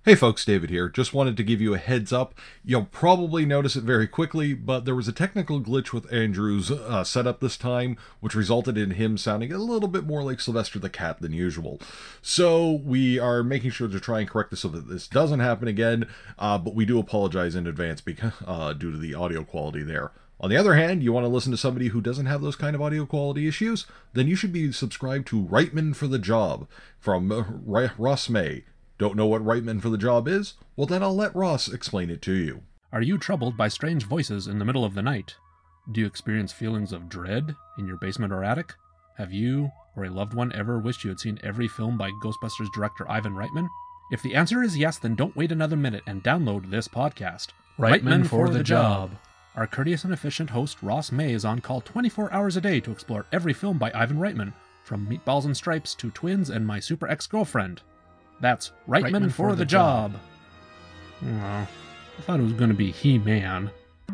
Hey folks, David here. Just wanted to give you a heads up. You'll probably notice it very quickly, but there was a technical glitch with Andrew's setup this time, which resulted in him sounding a little bit more like Sylvester the Cat than usual. So we are making sure to try and correct this so that this doesn't happen again, but we do apologize in advance because, due to the audio quality there. On the other hand, you want to listen to somebody who doesn't have those kind of audio quality issues? Then you should be subscribed to Reitman for the Job from Ross May. Don't know what Reitman for the Job is? Well, then I'll let Ross explain it to you. Are you troubled by strange voices in the middle of the night? Do you experience feelings of dread in your basement or attic? Have you or a loved one ever wished you had seen every film by Ghostbusters director Ivan Reitman? If the answer is yes, then don't wait another minute and download this podcast. Reitman for the Job. Our courteous and efficient host Ross May is on call 24 hours a day to explore every film by Ivan Reitman, from Meatballs and Stripes to Twins and My Super Ex-Girlfriend. That's Reitman for the Job. Well, I thought it was going to be He-Man.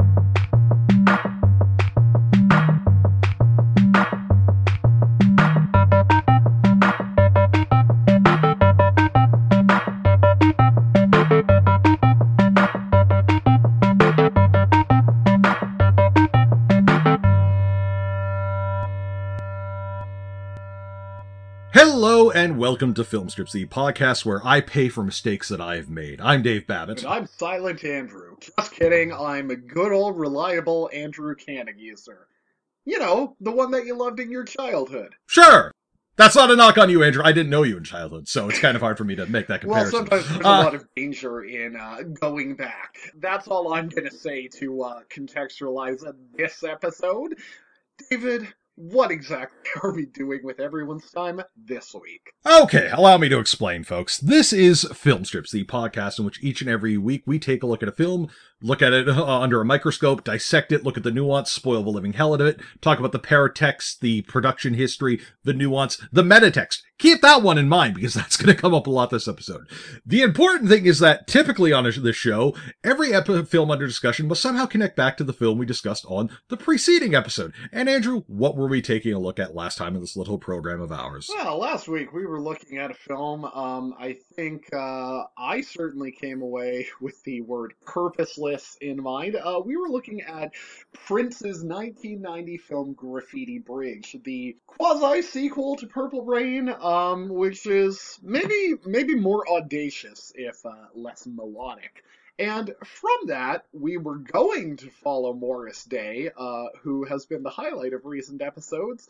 Hello and welcome to Film Strips, the podcast where I pay for mistakes that I've made. I'm Dave Babbitt. And I'm Silent Andrew. Just kidding, I'm a good old reliable Andrew Cannaguser. You know, the one that you loved in your childhood. Sure! That's not a knock on you, Andrew. I didn't know you in childhood, so it's kind of hard for me to make that comparison. Well, sometimes there's a lot of danger in going back. That's all I'm going to say to contextualize this episode. David, what exactly are we doing with everyone's time this week? Okay, allow me to explain, folks. This is Film Strips, the podcast in which each and every week we take a look at a film, look at it under a microscope, dissect it, look at the nuance, spoil the living hell out of it, talk about the paratext, the production history, the nuance, the metatext. Keep that one in mind because that's going to come up a lot this episode. The important thing is that typically on this show, every film under discussion must somehow connect back to the film we discussed on the preceding episode. And Andrew, what were we taking a look at last time in this little program of ours? Well, last week we were looking at a film. I think I certainly came away with the word purposeless in mind. We were looking at Prince's 1990 film Graffiti Bridge, the quasi-sequel to Purple Rain, which is maybe more audacious, if less melodic. And from that, we were going to follow Morris Day, who has been the highlight of recent episodes,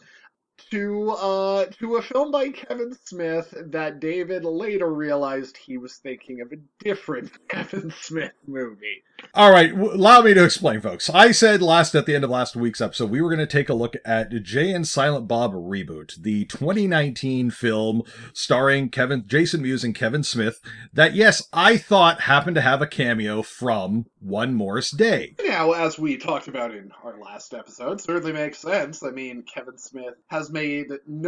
to a film by Kevin Smith that David later realized he was thinking of a different Kevin Smith movie. All right, allow me to explain, folks. I said at the end of last week's episode, we were going to take a look at Jay and Silent Bob Reboot, the 2019 film starring Jason Mewes and Kevin Smith that, yes, I thought happened to have a cameo from one Morris Day. Now, as we talked about in our last episode, certainly makes sense. I mean, Kevin Smith has made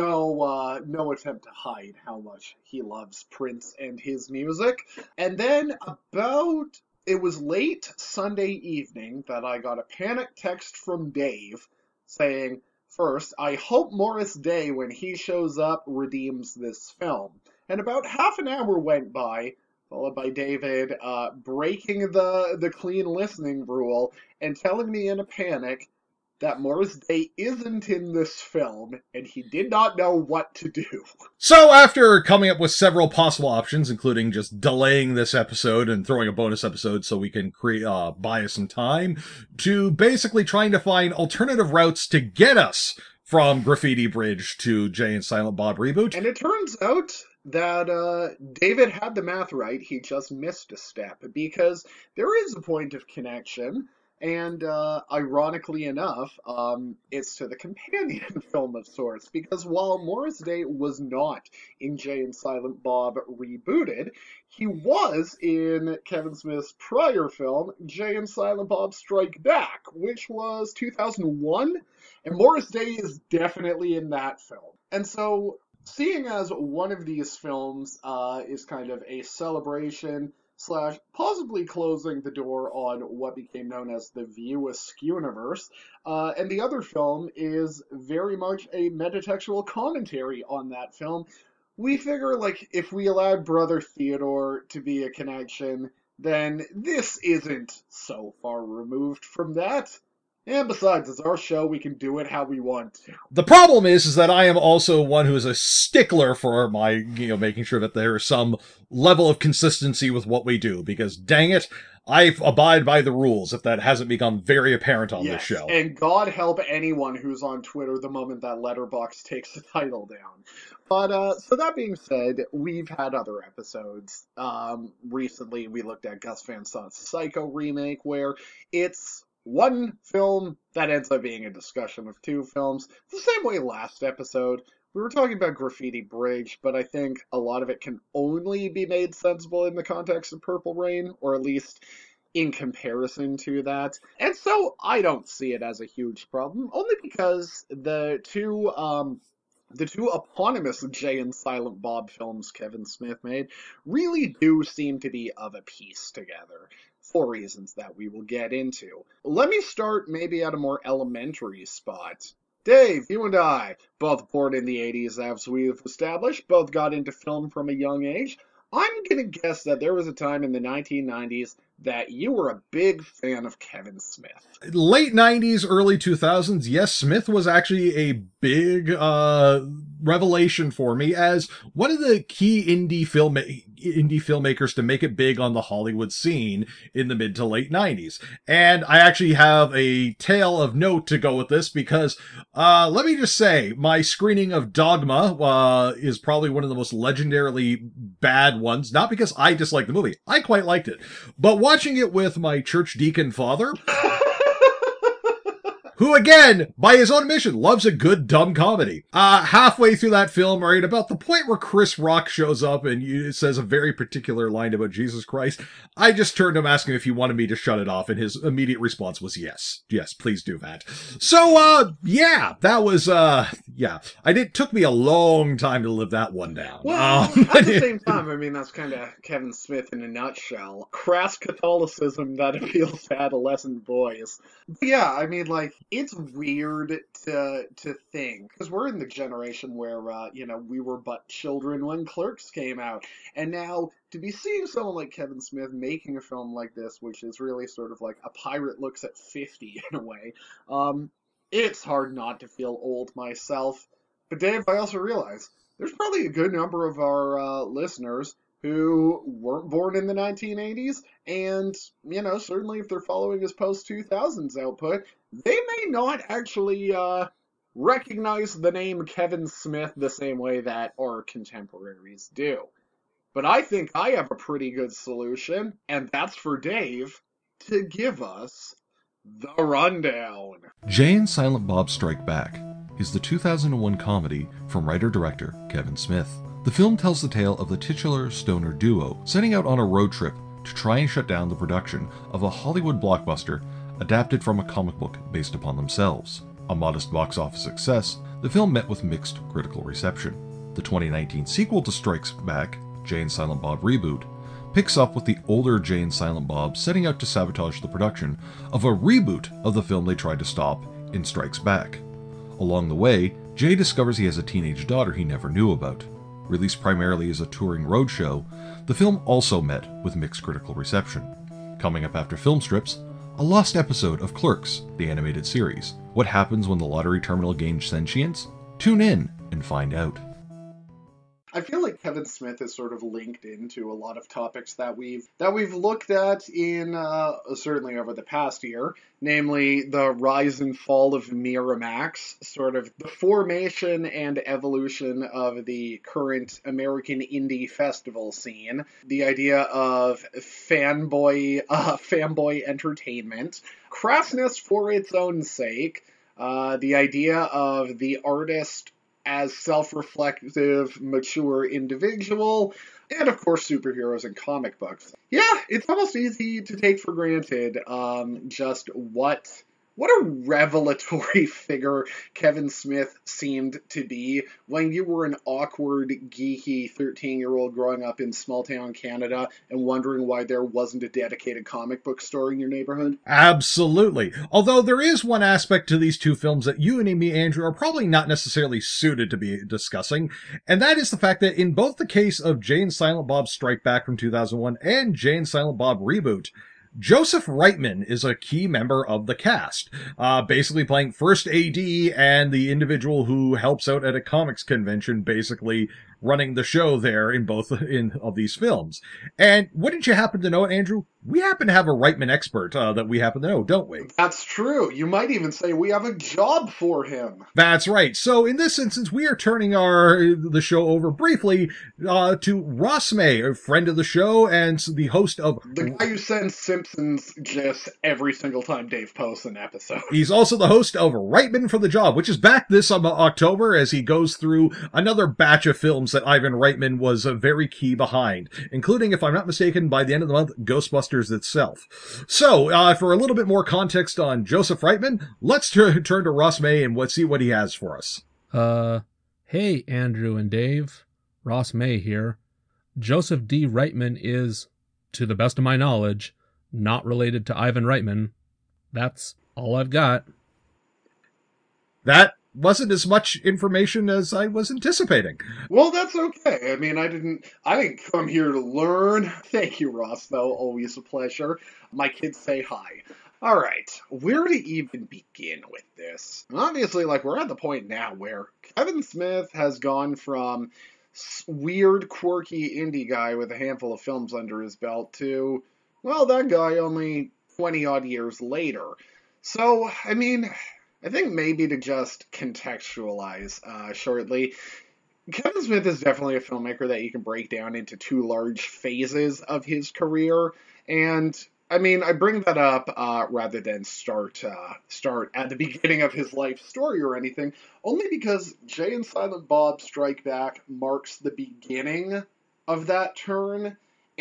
no attempt to hide how much he loves Prince and his music. And then it was late Sunday evening that I got a panic text from Dave saying, first, I hope Morris Day, when he shows up, redeems this film. And about half an hour went by, followed by David breaking the clean listening rule and telling me in a panic that Morris Day isn't in this film, and he did not know what to do. So after coming up with several possible options, including just delaying this episode and throwing a bonus episode so we can buy us some time, to basically trying to find alternative routes to get us from Graffiti Bridge to Jay and Silent Bob Reboot. And it turns out that David had the math right. He just missed a step, because there is a point of connection. And ironically enough, it's to the companion film of sorts, because while Morris Day was not in Jay and Silent Bob Rebooted, he was in Kevin Smith's prior film, Jay and Silent Bob Strike Back, which was 2001, and Morris Day is definitely in that film. And so, seeing as one of these films is kind of a celebration / possibly closing the door on what became known as the View Askew-universe. And the other film is very much a metatextual commentary on that film. we figure, like, if we allowed Brother Theodore to be a connection, then this isn't so far removed from that. And besides, it's our show, we can do it how we want to. The problem is that I am also one who is a stickler for my, making sure that there is some level of consistency with what we do, because dang it, I abide by the rules if that hasn't become very apparent on this Yes, show. and God help anyone who's on Twitter the moment that letterbox takes the title down. But so that being said, we've had other episodes. Recently we looked at Gus Van Sant's Psycho remake, where it's one film that ends up being a discussion of two films. The same way last episode. We were talking about Graffiti Bridge, but I think a lot of it can only be made sensible in the context of Purple Rain, or at least in comparison to that. And so I don't see it as a huge problem, only because the two eponymous Jay and Silent Bob films Kevin Smith made really do seem to be of a piece together, for reasons that we will get into. Let me start maybe at a more elementary spot. Dave, you and I, both born in the 80s, as we've established, both got into film from a young age. I'm gonna guess that there was a time in the 1990s that you were a big fan of Kevin Smith. Late 90s, early 2000s, yes, Smith was actually a big revelation for me as one of the key indie filmmakers to make it big on the Hollywood scene in the mid to late 90s. And I actually have a tale of note to go with this because let me just say, my screening of Dogma is probably one of the most legendarily bad ones, not because I dislike the movie. I quite liked it. But watching it with my church deacon father, who again, by his own admission, loves a good dumb comedy. Halfway through that film, right about the point where Chris Rock shows up and says a very particular line about Jesus Christ, I just turned to him asking if he wanted me to shut it off, and his immediate response was yes. Yes, please do that. So, yeah, that was, yeah. It took me a long time to live that one down. Well, at the same time, I mean, that's kind of Kevin Smith in a nutshell. Crass Catholicism that appeals to adolescent boys. But yeah, I mean, like, it's weird to think, because we're in the generation where, we were but children when Clerks came out. And now, to be seeing someone like Kevin Smith making a film like this, which is really sort of like a pirate looks at 50 in a way, it's hard not to feel old myself. But Dave, I also realize there's probably a good number of our listeners who weren't born in the 1980s, and, certainly if they're following his post-2000s output, they may not actually recognize the name Kevin Smith the same way that our contemporaries do. But I think I have a pretty good solution, and that's for Dave to give us the rundown. Jay and Silent Bob Strike Back is the 2001 comedy from writer-director Kevin Smith. The film tells the tale of the titular stoner duo setting out on a road trip to try and shut down the production of a Hollywood blockbuster adapted from a comic book based upon themselves. A modest box office success, the film met with mixed critical reception. The 2019 sequel to Strikes Back, Jay and Silent Bob Reboot, picks up with the older Jay and Silent Bob setting out to sabotage the production of a reboot of the film they tried to stop in Strikes Back. Along the way, Jay discovers he has a teenage daughter he never knew about. Released primarily as a touring roadshow, the film also met with mixed critical reception. Coming up after film strips, a lost episode of Clerks, the animated series. What happens when the lottery terminal gains sentience? Tune in and find out. I feel like Kevin Smith is sort of linked into a lot of topics that we've looked at in certainly over the past year, namely the rise and fall of Miramax, sort of the formation and evolution of the current American indie festival scene, the idea of fanboy entertainment, crassness for its own sake, the idea of the artist as self-reflective, mature individual, and of course superheroes and comic books. Yeah, it's almost easy to take for granted just what What a revelatory figure Kevin Smith seemed to be when you were an awkward, geeky 13-year-old growing up in small town Canada and wondering why there wasn't a dedicated comic book store in your neighborhood. Absolutely. Although there is one aspect to these two films that you and me, Andrew, are probably not necessarily suited to be discussing, and that is the fact that in both the case of Jay and Silent Bob Strike Back from 2001 and Jay and Silent Bob Reboot, Joseph Reitman is a key member of the cast, basically playing first AD and the individual who helps out at a comics convention, basically running the show there in both of these films. And wouldn't you happen to know, Andrew? We happen to have a Reitman expert that we happen to know, don't we? That's true. You might even say we have a job for him. That's right. So in this instance, we are turning the show over briefly to Ross May, a friend of the show and the host of The guy who sends Simpsons gifs every single time Dave posts an episode. He's also the host of Reitman for the Job, which is back this October as he goes through another batch of films that Ivan Reitman was very key behind, including, if I'm not mistaken, by the end of the month, Ghostbusters itself. So, for a little bit more context on Joseph Reitman, let's turn to Ross May and see what he has for us. Hey, Andrew and Dave. Ross May here. Joseph D. Reitman is, to the best of my knowledge, not related to Ivan Reitman. That's all I've got. That wasn't as much information as I was anticipating. Well, that's okay. I mean, I didn't come here to learn. Thank you, Ross, though. Always a pleasure. My kids say hi. All right, where to even begin with this? Obviously, we're at the point now where Kevin Smith has gone from weird, quirky indie guy with a handful of films under his belt to, well, that guy only 20-odd years later. So, I mean, I think maybe to just contextualize shortly, Kevin Smith is definitely a filmmaker that you can break down into two large phases of his career, and I mean, I bring that up rather than start at the beginning of his life story or anything, only because Jay and Silent Bob Strike Back marks the beginning of that turn.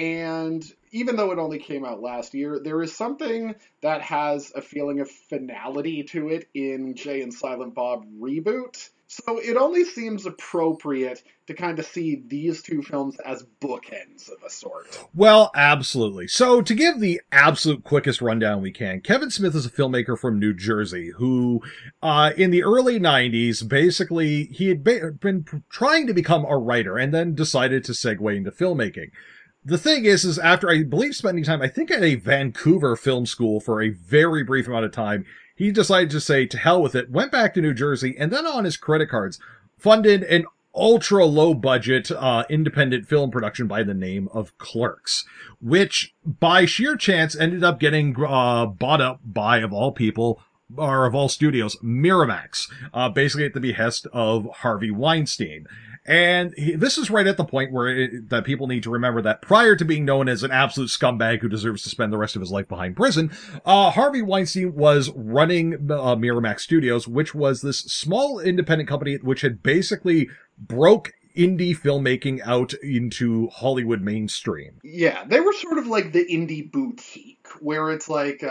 And even though it only came out last year, there is something that has a feeling of finality to it in Jay and Silent Bob Reboot. So it only seems appropriate to kind of see these two films as bookends of a sort. Well, absolutely. So to give the absolute quickest rundown we can, Kevin Smith is a filmmaker from New Jersey who, in the early 90s, basically, he had been trying to become a writer and then decided to segue into filmmaking. The thing is after, I believe, spending time, I think at a Vancouver film school for a very brief amount of time, he decided to say, to hell with it, went back to New Jersey, and then on his credit cards, funded an ultra low budget independent film production by the name of Clerks, which by sheer chance ended up getting bought up by, of all people, or of all studios, Miramax, basically at the behest of Harvey Weinstein. And this is right at the point where that people need to remember that prior to being known as an absolute scumbag who deserves to spend the rest of his life behind prison, Harvey Weinstein was running Miramax Studios, which was this small independent company which had basically broke indie filmmaking out into Hollywood mainstream. Yeah, they were sort of like the indie boutique, where it's like,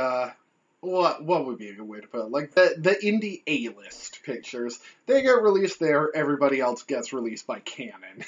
what would be a good way to put it? Like the indie A-list pictures, they get released there, everybody else gets released by Canon.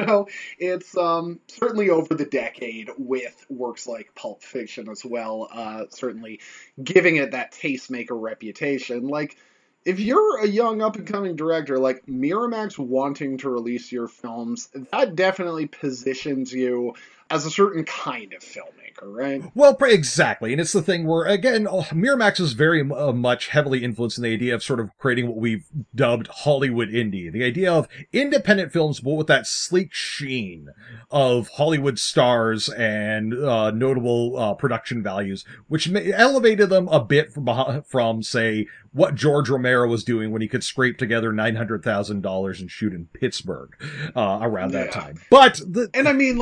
It's certainly over the decade with works like Pulp Fiction as well, certainly giving it that tastemaker reputation. Like, if you're a young up-and-coming director, like Miramax wanting to release your films, that definitely positions you as a certain kind of filmmaker, right? Well, exactly. And it's the thing where, again, Miramax is very much heavily influenced in the idea of sort of creating what we've dubbed Hollywood indie. The idea of independent films, but with that sleek sheen of Hollywood stars and notable production values, which elevated them a bit from, say, what George Romero was doing when he could scrape together $900,000 and shoot in Pittsburgh around that time. But and I mean,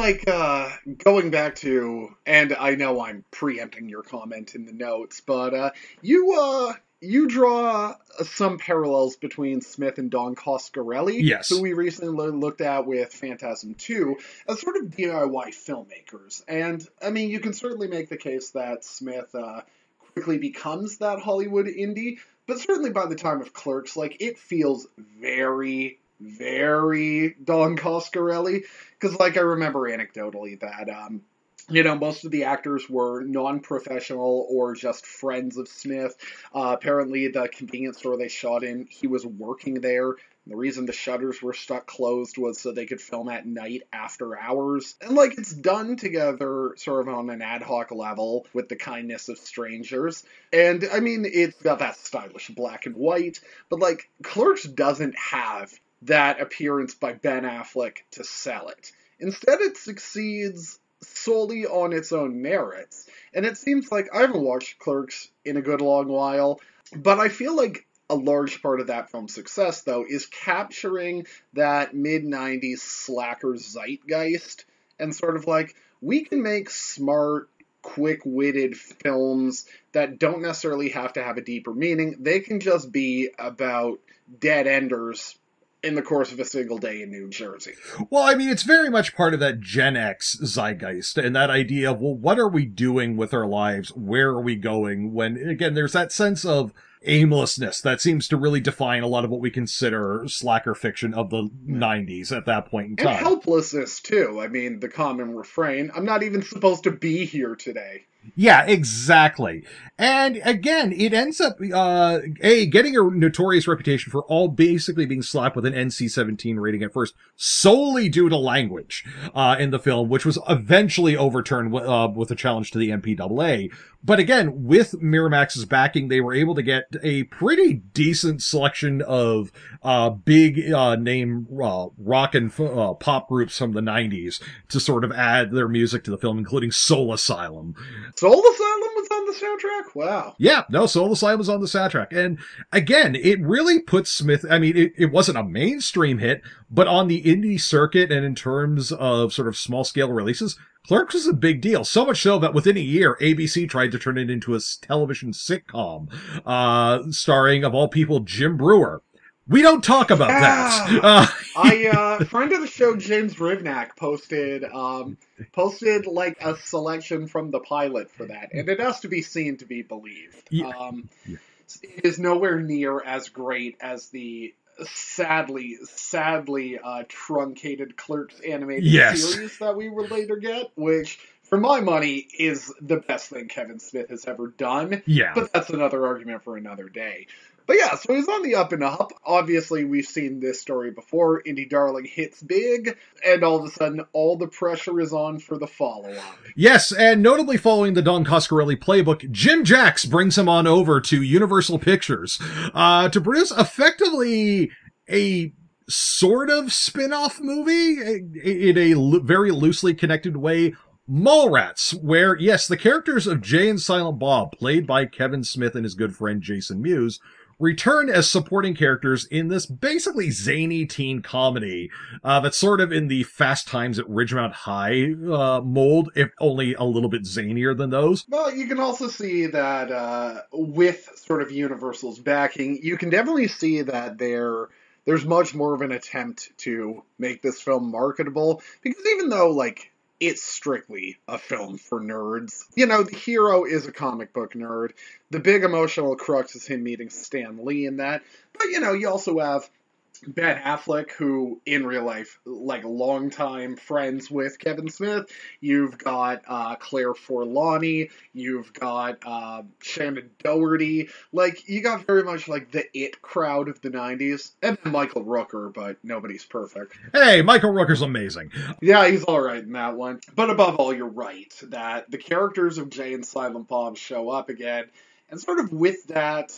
going back to, and I know I'm preempting your comment in the notes, but you draw some parallels between Smith and Don Coscarelli, yes, who we recently looked at with Phantasm 2, as sort of DIY filmmakers. And I mean, you can certainly make the case that Smith quickly becomes that Hollywood indie, but certainly by the time of Clerks, like, it feels very, very Don Coscarelli. Because, like, I remember anecdotally that, most of the actors were non-professional or just friends of Smith. Apparently, the convenience store they shot in, he was working there. The reason the shutters were stuck closed was so they could film at night after hours. And, like, it's done together sort of on an ad hoc level with the kindness of strangers. And, I mean, it's got that stylish black and white, but, like, Clerks doesn't have that appearance by Ben Affleck to sell it. Instead, it succeeds solely on its own merits. And it seems like I haven't watched Clerks in a good long while, but I feel like a large part of that film's success, though, is capturing that mid-90s slacker zeitgeist and sort of like, we can make smart, quick-witted films that don't necessarily have to have a deeper meaning. They can just be about dead-enders in the course of a single day in New Jersey. Well, I mean, it's very much part of that Gen X zeitgeist and that idea of, well, what are we doing with our lives? Where are we going? When, again, there's that sense of aimlessness that seems to really define a lot of what we consider slacker fiction of the 90s at that point in time. And helplessness, too. I mean, the common refrain, I'm not even supposed to be here today. Yeah, exactly. And again, it ends up, getting a notorious reputation for all basically being slapped with an NC-17 rating at first, solely due to language, in the film, which was eventually overturned, with a challenge to the MPAA. But again, with Miramax's backing, they were able to get a pretty decent selection of, big, name, rock and, pop groups from the 90s to sort of add their music to the film, including Soul Asylum. Soul Asylum was on the soundtrack? Wow. Yeah, no, Soul Asylum was on the soundtrack. And again, it really puts Smith, I mean, it wasn't a mainstream hit, but on the indie circuit and in terms of sort of small scale releases, Clerks was a big deal. So much so that within a year, ABC tried to turn it into a television sitcom, starring, of all people, Jim Brewer. We don't talk about that. Friend of the show, James Rivnak, posted like a selection from the pilot for that, and it has to be seen to be believed. Yeah. It is nowhere near as great as the sadly truncated Clerks animated series that we will later get, which, for my money, is the best thing Kevin Smith has ever done. Yeah. But that's another argument for another day. But yeah, so he's on the up and up. Obviously, we've seen this story before. Indie Darling hits big, and all of a sudden, all the pressure is on for the follow-up. Yes, and notably following the Don Coscarelli playbook, Jim Jacks brings him on over to Universal Pictures, to produce effectively a sort of spin-off movie in a very loosely connected way. Mallrats, where, yes, the characters of Jay and Silent Bob, played by Kevin Smith and his good friend Jason Mewes, return as supporting characters in this basically zany teen comedy that's sort of in the Fast Times at Ridgemount High mold, if only a little bit zanier than those. Well, you can also see that with sort of Universal's backing, you can definitely see that there's much more of an attempt to make this film marketable, because even though, like, it's strictly a film for nerds. The hero is a comic book nerd. The big emotional crux is him meeting Stan Lee in that. But, you also have Ben Affleck, who in real life, like, longtime friends with Kevin Smith. You've got Claire Forlani. You've got Shannon Doherty. Like, you got very much like the it crowd of the 90s. And Michael Rooker, but nobody's perfect. Hey, Michael Rooker's amazing. Yeah, he's alright in that one. But above all, you're right, that the characters of Jay and Silent Bob show up again. And sort of with that,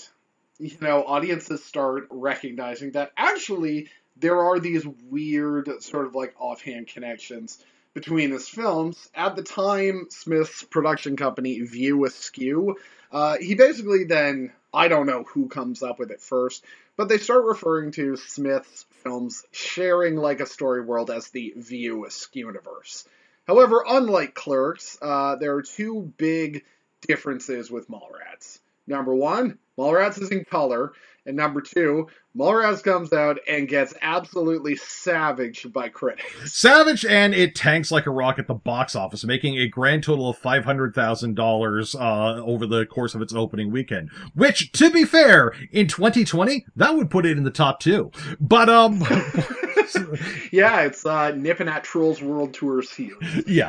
audiences start recognizing that actually there are these weird sort of like offhand connections between his films. At the time, Smith's production company, View Askew, he basically then, I don't know who comes up with it first, but they start referring to Smith's films sharing like a story world as the View Askew-niverse. However, unlike Clerks, there are two big differences with Mallrats. Number one, Mallrats is in color. And number two, Mallrats comes out and gets absolutely savaged by critics. Savage, and it tanks like a rock at the box office, making a grand total of $500,000 over the course of its opening weekend. Which, to be fair, in 2020, that would put it in the top two. But yeah, it's nipping at Trolls World Tour's heels. Yeah.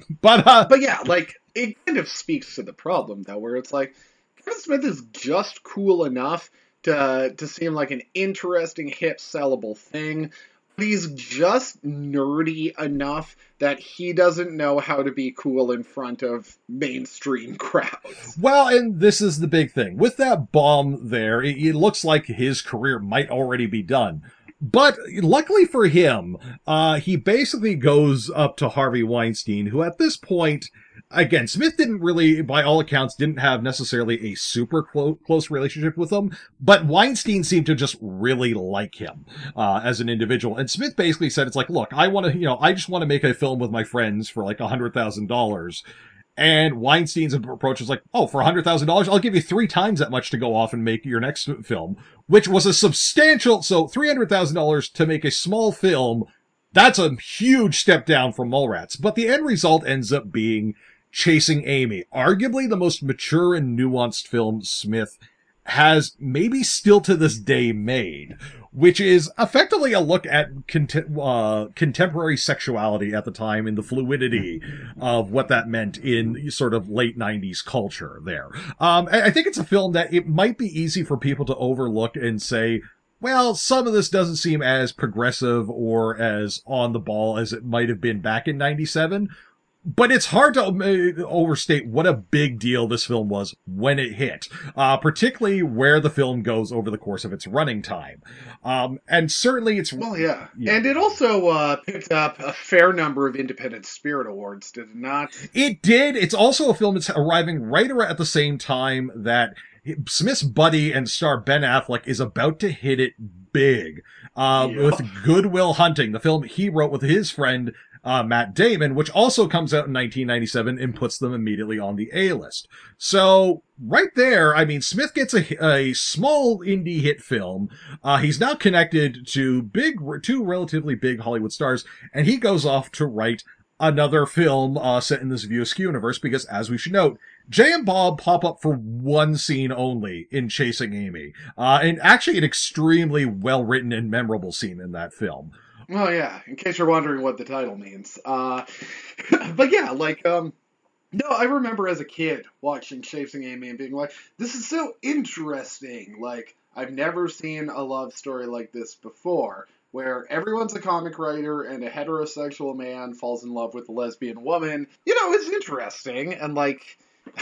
But yeah, like it kind of speaks to the problem though, where it's like Kevin Smith is just cool enough to seem like an interesting, hip, sellable thing. But he's just nerdy enough that he doesn't know how to be cool in front of mainstream crowds. Well, and this is the big thing. With that bomb there, it looks like his career might already be done. But luckily for him, he basically goes up to Harvey Weinstein, who at this point, again, Smith didn't really, by all accounts, didn't have necessarily a super close relationship with him, but Weinstein seemed to just really like him as an individual. And Smith basically said, it's like, look, I just want to make a film with my friends for like $100,000. And Weinstein's approach was like, oh, for $100,000, I'll give you 3 times that much to go off and make your next film, which was a substantial, so $300,000 to make a small film, that's a huge step down from Mallrats. But the end result ends up being Chasing Amy, arguably the most mature and nuanced film Smith has maybe still to this day made, which is effectively a look at contemporary sexuality at the time and the fluidity of what that meant in sort of late 90s culture there. I think it's a film that it might be easy for people to overlook and say, well, some of this doesn't seem as progressive or as on the ball as it might have been back in 97. But it's hard to overstate what a big deal this film was when it hit, particularly where the film goes over the course of its running time. And certainly it's... Well, yeah. And it also picked up a fair number of Independent Spirit Awards, did it not? It did. It's also a film that's arriving right around at the same time that Smith's buddy and star Ben Affleck is about to hit it big with Good Will Hunting, the film he wrote with his friend Matt Damon, which also comes out in 1997 and puts them immediately on the A-list. So right there, I mean, Smith gets a small indie hit film. He's now connected to two relatively big Hollywood stars, and he goes off to write another film set in this View Askew universe, because as we should note, Jay and Bob pop up for one scene only in Chasing Amy. And actually an extremely well-written and memorable scene in that film. Oh, yeah, in case you're wondering what the title means. But yeah, like, no, I remember as a kid watching Chasing Amy and being like, this is so interesting. Like, I've never seen a love story like this before, where everyone's a comic writer and a heterosexual man falls in love with a lesbian woman. You know, it's interesting, and, like...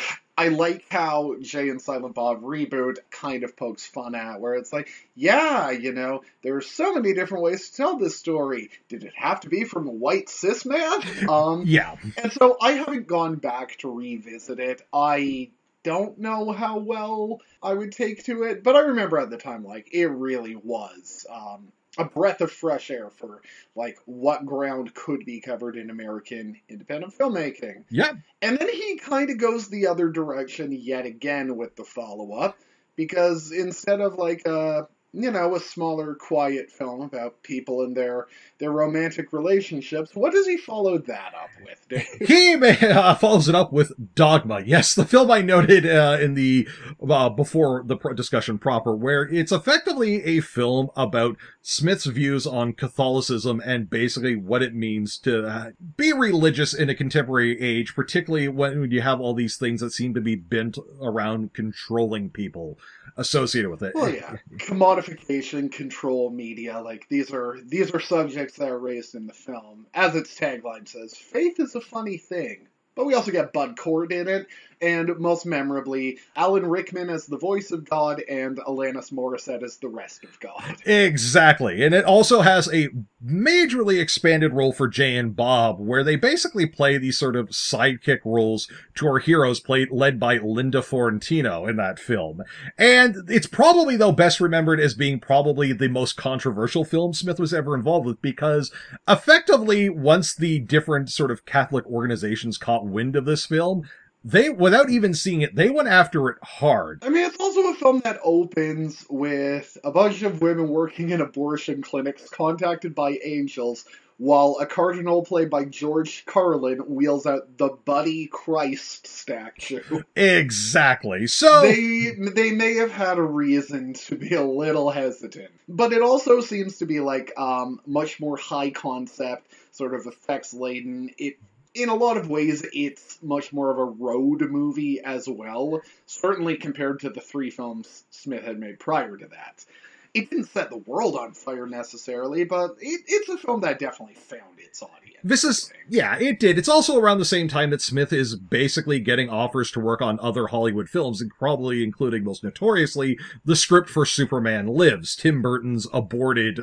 I like how Jay and Silent Bob Reboot kind of pokes fun at, where it's like, yeah, you know, there are so many different ways to tell this story. Did it have to be from a white cis man? Yeah. And so I haven't gone back to revisit it. I don't know how well I would take to it, but I remember at the time, like, it really was a breath of fresh air for, like, what ground could be covered in American independent filmmaking. Yeah. And then he kind of goes the other direction yet again with the follow-up, because instead of, like, a smaller, quiet film about people and their romantic relationships, what does he follow that up with, Dave? He follows it up with Dogma. Yes, the film I noted in the before the discussion proper, where it's effectively a film about Smith's views on Catholicism and basically what it means to be religious in a contemporary age, particularly when you have all these things that seem to be bent around controlling people associated with it. Well, yeah, commodification, control, media, like these are subjects that are raised in the film. As its tagline says, faith is a funny thing. But we also get Bud Cort in it, and most memorably, Alan Rickman as the voice of God and Alanis Morissette as the rest of God. Exactly. And it also has a majorly expanded role for Jay and Bob, where they basically play these sort of sidekick roles to our heroes, led by Linda Fiorentino in that film. And it's probably, though, best remembered as being probably the most controversial film Smith was ever involved with, because effectively, once the different sort of Catholic organizations caught wind of this film, They, without even seeing it, they went after it hard. I mean, it's also a film that opens with a bunch of women working in abortion clinics contacted by angels, while a cardinal played by George Carlin wheels out the Buddy Christ statue. Exactly. So, They may have had a reason to be a little hesitant, but it also seems to be like much more high concept, sort of effects laden. It In a lot of ways, it's much more of a road movie as well, certainly compared to the three films Smith had made prior to that. It didn't set the world on fire necessarily, but it's a film that definitely found its audience. this is, yeah, it did. It's also around the same time that Smith is basically getting offers to work on other Hollywood films, and probably including, most notoriously, the script for Superman Lives, Tim Burton's aborted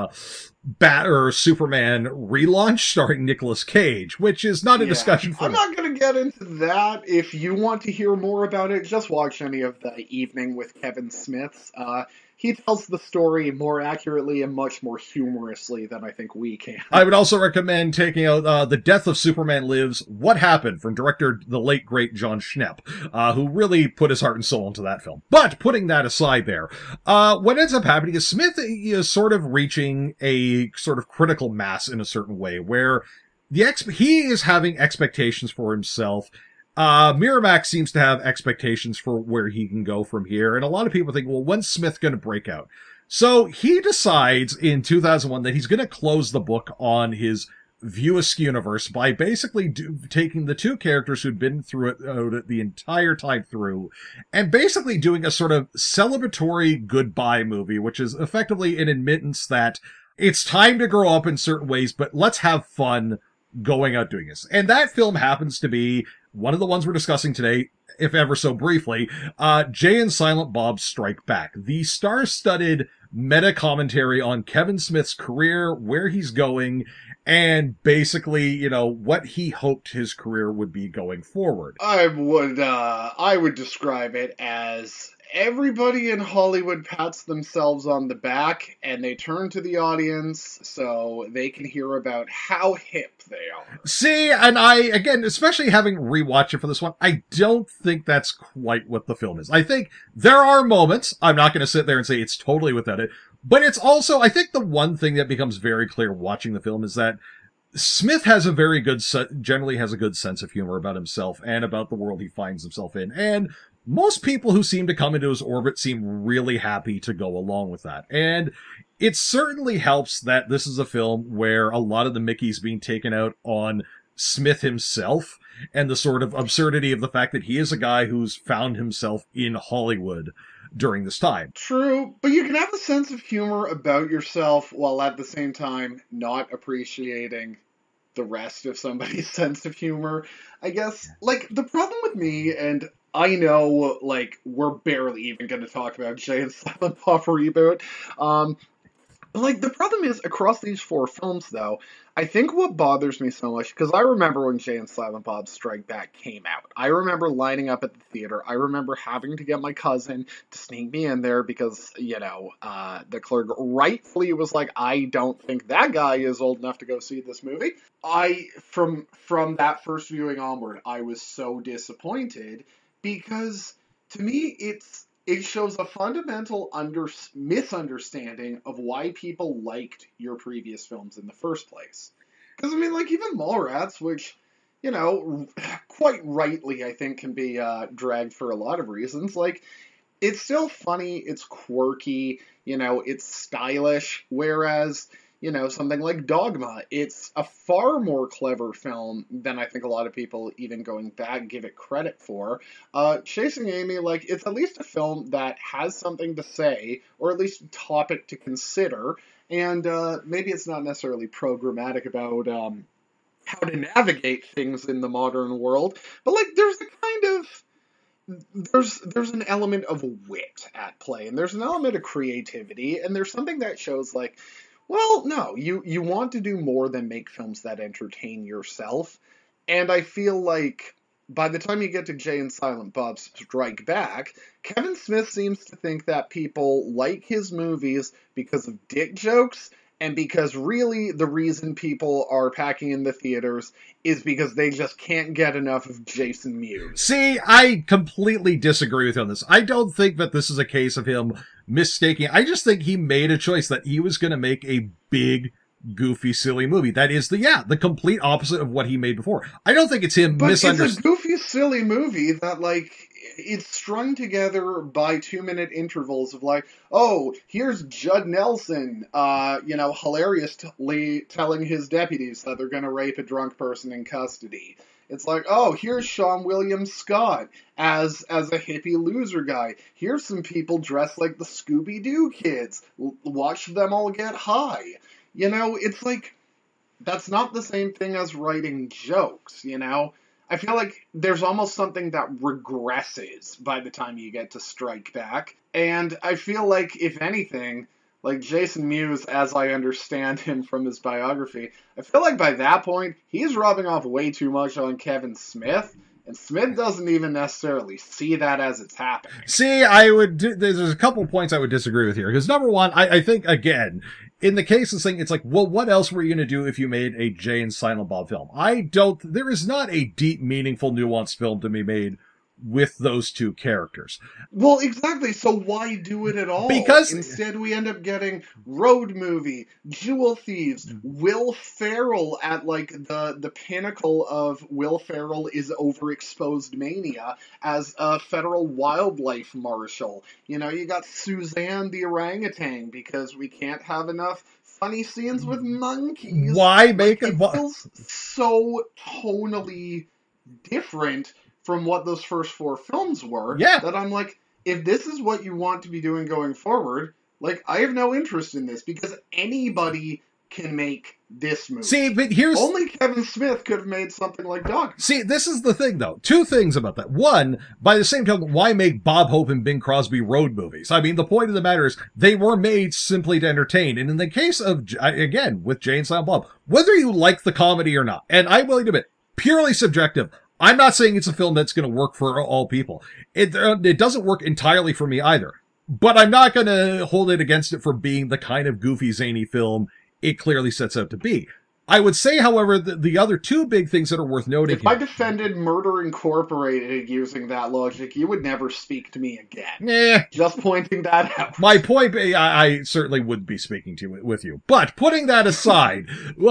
Superman relaunch starring Nicolas Cage, which is not a discussion for I'm not going to get into that. If you want to hear more about it, just watch any of the Evening with Kevin Smiths. He tells the story more accurately and much more humorously than I think we can. I would also recommend taking out The Death of Superman Lives, What Happened, from director the late, great John Schnepp, who really put his heart and soul into that film. But putting that aside there, what ends up happening is Smith is sort of reaching a sort of critical mass in a certain way, where he is having expectations for himself. Miramax seems to have expectations for where he can go from here, and a lot of people think, well, when's Smith going to break out? So he decides in 2001 that he's going to close the book on his View Askew universe by basically taking the two characters who'd been through it the entire time through, and basically doing a sort of celebratory goodbye movie, which is effectively an admittance that it's time to grow up in certain ways, but let's have fun going out doing this. And that film happens to be one of the ones we're discussing today, if ever so briefly, Jay and Silent Bob Strike Back, the star-studded meta commentary on Kevin Smith's career, where he's going, and basically, you know, what he hoped his career would be going forward. I would describe it as everybody in Hollywood pats themselves on the back and they turn to the audience so they can hear about how hip they are. See, and I, again, especially having rewatched it for this one, I don't think that's quite what the film is. I think there are moments, I'm not going to sit there and say it's totally without it, but it's also, I think the one thing that becomes very clear watching the film is that Smith has a very good, generally has a good sense of humor about himself and about the world he finds himself in, and most people who seem to come into his orbit seem really happy to go along with that. And it certainly helps that this is a film where a lot of the Mickey's being taken out on Smith himself and the sort of absurdity of the fact that he is a guy who's found himself in Hollywood during this time. True, but you can have a sense of humor about yourself while at the same time not appreciating the rest of somebody's sense of humor. I guess, like, the problem with me, and I know, like, we're barely even going to talk about Jay and Silent Bob Reboot. Like, the problem is, across these four films, though, I think what bothers me so much, because I remember when Jay and Silent Bob Strike Back came out. I remember lining up at the theater. I remember having to get my cousin to sneak me in there because, you know, the clerk rightfully was like, I don't think that guy is old enough to go see this movie. From that first viewing onward, I was so disappointed because, to me, it shows a fundamental misunderstanding of why people liked your previous films in the first place. Because, I mean, like, even Mallrats, which, you know, quite rightly, I think, can be dragged for a lot of reasons, like, it's still funny, it's quirky, you know, it's stylish, whereas, you know, something like Dogma, it's a far more clever film than I think a lot of people, even going back, give it credit for. Chasing Amy, like, it's at least a film that has something to say, or at least a topic to consider, and maybe it's not necessarily programmatic about how to navigate things in the modern world, but, like, there's a kind of there's an element of wit at play, and there's an element of creativity, and there's something that shows, like, well, no, you want to do more than make films that entertain yourself, and I feel like by the time you get to Jay and Silent Bob Strike Back, Kevin Smith seems to think that people like his movies because of dick jokes and because really the reason people are packing in the theaters is because they just can't get enough of Jason Mewes. See, I completely disagree with you on this. I don't think that this is a case of him mistaking. I just think he made a choice that he was going to make a big, goofy, silly movie. That is the complete opposite of what he made before. I don't think it's him But it's a misunderstanding. goofy, silly movie that, like, it's strung together by 2-minute intervals of, like, oh, here's Judd Nelson, hilariously telling his deputies that they're going to rape a drunk person in custody. It's like, oh, here's Sean William Scott as a hippie loser guy. Here's some people dressed like the Scooby-Doo kids. Watch them all get high. It's like, that's not the same thing as writing jokes, I feel like there's almost something that regresses by the time you get to Strike Back. And I feel like, if anything, like Jason Mewes, as I understand him from his biography, I feel like by that point, he's rubbing off way too much on Kevin Smith. And Smith doesn't even necessarily see that as it's happening. See, there's a couple points I would disagree with here. Because number one, I think, again, in the case of this thing, it's like, well, what else were you going to do if you made a Jay and Silent Bob film? There is not a deep, meaningful, nuanced film to be made with those two characters. Well, exactly. So why do it at all? Because instead we end up getting Road Movie, Jewel Thieves, Will Ferrell at like the pinnacle of Will Ferrell is overexposed mania as a federal wildlife marshal. You got Suzanne the orangutan because we can't have enough funny scenes with monkeys. Why make it? Feels so tonally different from what those first 4 films were, that I'm like, if this is what you want to be doing going forward, like, I have no interest in this, because anybody can make this movie. See, but only Kevin Smith could have made something like Dog. See, this is the thing, though. 2 things about that. One, by the same token, why make Bob Hope and Bing Crosby road movies? I mean, the point of the matter is, they were made simply to entertain. And in the case of, again, with Jay and Silent Bob, whether you like the comedy or not, and I'm willing to admit, purely subjective, I'm not saying it's a film that's going to work for all people. It doesn't work entirely for me either. But I'm not going to hold it against it for being the kind of goofy, zany film it clearly sets out to be. I would say, however, the other 2 big things that are worth noting. If I defended Murder Incorporated using that logic, you would never speak to me again. Just pointing that out. My point, I certainly would be speaking with you. But putting that aside,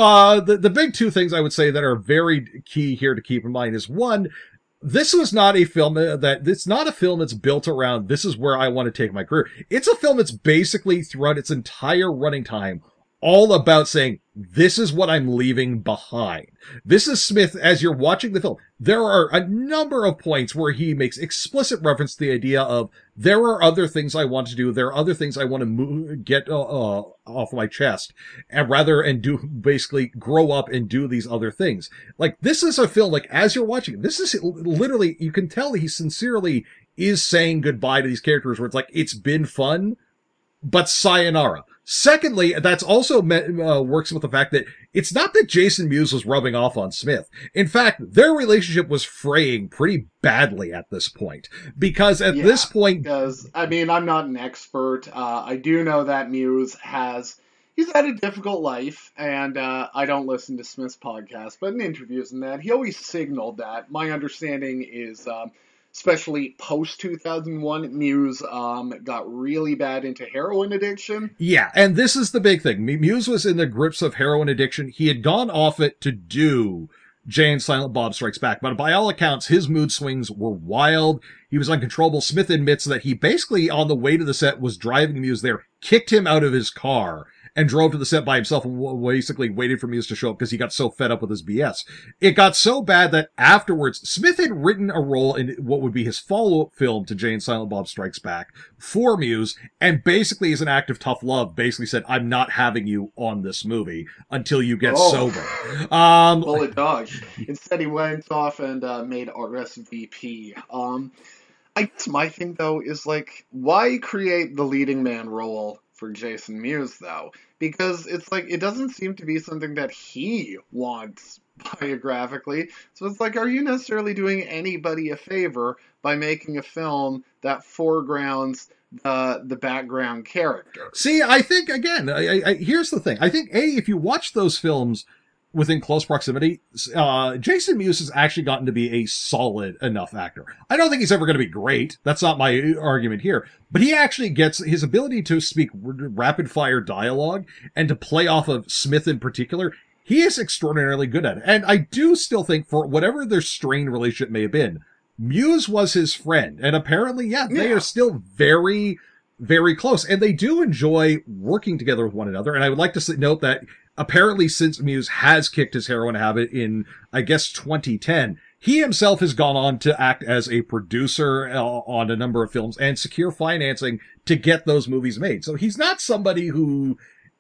the big 2 things I would say that are very key here to keep in mind is, one, this was not a film it's not a film that's built around, this is where I want to take my career. It's a film that's basically throughout its entire running time all about saying, this is what I'm leaving behind. This is Smith, as you're watching the film, there are a number of points where he makes explicit reference to the idea of, there are other things I want to do, there are other things I want to get off my chest, and do, basically, grow up and do these other things. Like, this is a film, like, as you're watching it, this is literally, you can tell he sincerely is saying goodbye to these characters, where it's like, it's been fun, but sayonara. Secondly, that's also works with the fact that it's not that Jason Mewes was rubbing off on Smith. In fact, their relationship was fraying pretty badly at this point. Because at this point... Because, I mean, I'm not an expert. I do know that Mewes he's had a difficult life, and I don't listen to Smith's podcast, but in interviews and that, he always signaled that. My understanding is... especially post-2001, Mewes got really bad into heroin addiction. Yeah, and this is the big thing. Mewes was in the grips of heroin addiction. He had gone off it to do Jay and Silent Bob Strikes Back, but by all accounts, his mood swings were wild. He was uncontrollable. Smith admits that he basically, on the way to the set, was driving Mewes there, kicked him out of his car, and drove to the set by himself and basically waited for Mewes to show up because he got so fed up with his BS. It got so bad that afterwards, Smith had written a role in what would be his follow-up film to Jay and Silent Bob Strikes Back for Mewes, and basically as an act of tough love, basically said, I'm not having you on this movie until you get sober. Bullet dodge. Instead, he went off and made RSVP. I guess my thing, though, is, like, why create the leading man role for Jason Mewes, though? Because it's like, it doesn't seem to be something that he wants biographically. So it's like, are you necessarily doing anybody a favor by making a film that foregrounds the background characters? See, I think again, here's the thing. I think if you watch those films within close proximity, Jason Mewes has actually gotten to be a solid enough actor. I don't think he's ever going to be great. That's not my argument here. But he actually gets his ability to speak rapid fire dialogue and to play off of Smith in particular. He is extraordinarily good at it. And I do still think, for whatever their strained relationship may have been, Mewes was his friend. And apparently, they are still very, very close. And they do enjoy working together with one another. And I would like to note that apparently, since Mewes has kicked his heroin habit in, I guess, 2010, he himself has gone on to act as a producer on a number of films and secure financing to get those movies made. So he's not somebody who,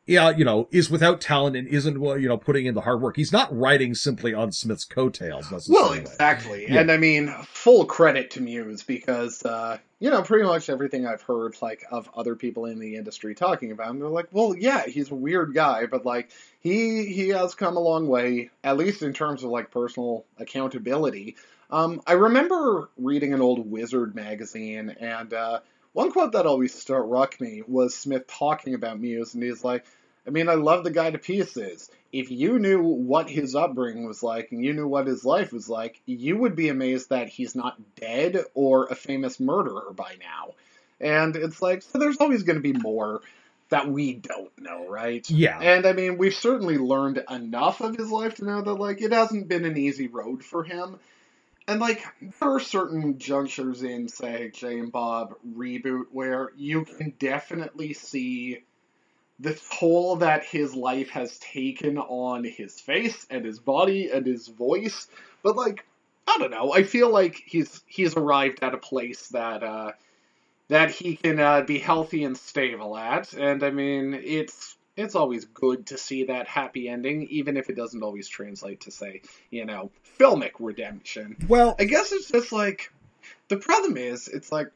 is without talent and isn't, putting in the hard work. He's not riding simply on Smith's coattails necessarily. Well, exactly. Yeah. And I mean, full credit to Mewes because, pretty much everything I've heard, like, of other people in the industry talking about him, they're like, well, yeah, he's a weird guy, but, like, he has come a long way, at least in terms of, like, personal accountability. I remember reading an old Wizard magazine, and one quote that always struck me was Smith talking about Mewes, and he's like, I mean, I love the guy to pieces. If you knew what his upbringing was like, and you knew what his life was like, you would be amazed that he's not dead or a famous murderer by now. And it's like, so there's always going to be more that we don't know, right? Yeah. And I mean, we've certainly learned enough of his life to know that, like, it hasn't been an easy road for him. And, like, there are certain junctures in, say, Jay and Bob Reboot where you can definitely see the toll that his life has taken on his face and his body and his voice. But, like, I don't know. I feel like he's arrived at a place that he can be healthy and stable at. And, I mean, it's always good to see that happy ending, even if it doesn't always translate to, say, filmic redemption. Well, I guess it's just like, the problem is, it's like,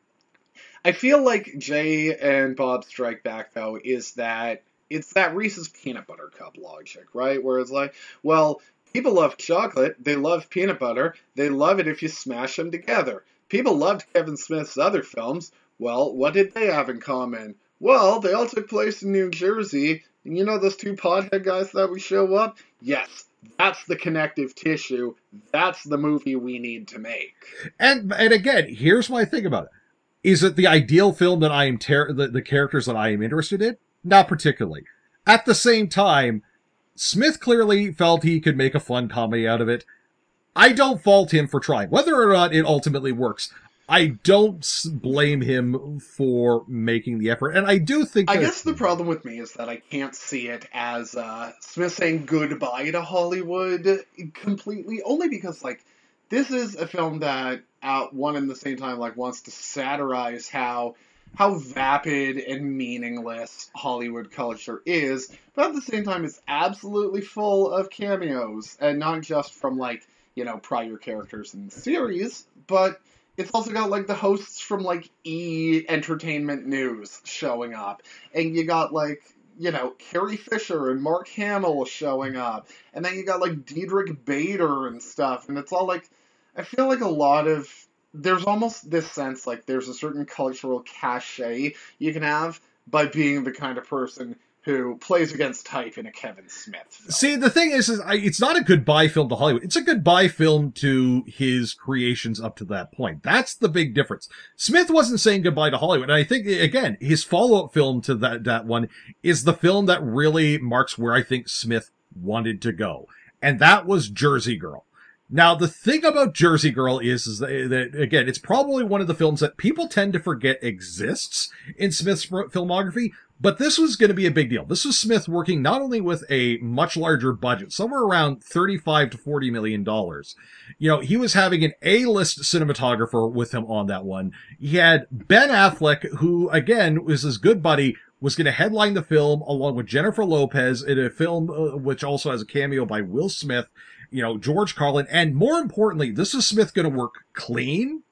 I feel like Jay and Bob Strike Back, though, is that it's that Reese's Peanut Butter Cup logic, right? Where it's like, well, people love chocolate, they love peanut butter, they love it if you smash them together. People loved Kevin Smith's other films. Well, what did they have in common? Well, they all took place in New Jersey, and you know those two pothead guys that would show up? Yes, that's the connective tissue. That's the movie we need to make. And again, here's my thing about it. Is it the ideal film that I am the characters that I am interested in? Not particularly. At the same time, Smith clearly felt he could make a fun comedy out of it. I don't fault him for trying. Whether or not it ultimately works, I don't blame him for making the effort. And I do think I guess the problem with me is that I can't see it as Smith saying goodbye to Hollywood completely, only because, like, this is a film that, at one and the same time, like, wants to satirize how vapid and meaningless Hollywood culture is, but at the same time, it's absolutely full of cameos, and not just from, like, prior characters in the series, but it's also got, like, the hosts from, like, E! Entertainment News showing up, and you got, like, Carrie Fisher and Mark Hamill showing up, and then you got, like, Diedrich Bader and stuff, and it's all, like, I feel like there's almost this sense, like, there's a certain cultural cachet you can have by being the kind of person who plays against type in a Kevin Smith film. See, the thing is it's not a goodbye film to Hollywood. It's a goodbye film to his creations up to that point. That's the big difference. Smith wasn't saying goodbye to Hollywood. And I think, again, his follow-up film to that one is the film that really marks where I think Smith wanted to go. And that was Jersey Girl. Now, the thing about Jersey Girl is that, again, it's probably one of the films that people tend to forget exists in Smith's filmography, but this was going to be a big deal. This was Smith working not only with a much larger budget, somewhere around $35 to $40 million. He was having an A-list cinematographer with him on that one. He had Ben Affleck, who, again, was his good buddy, was going to headline the film along with Jennifer Lopez in a film which also has a cameo by Will Smith, George Carlin, and more importantly, this is Smith going to work clean.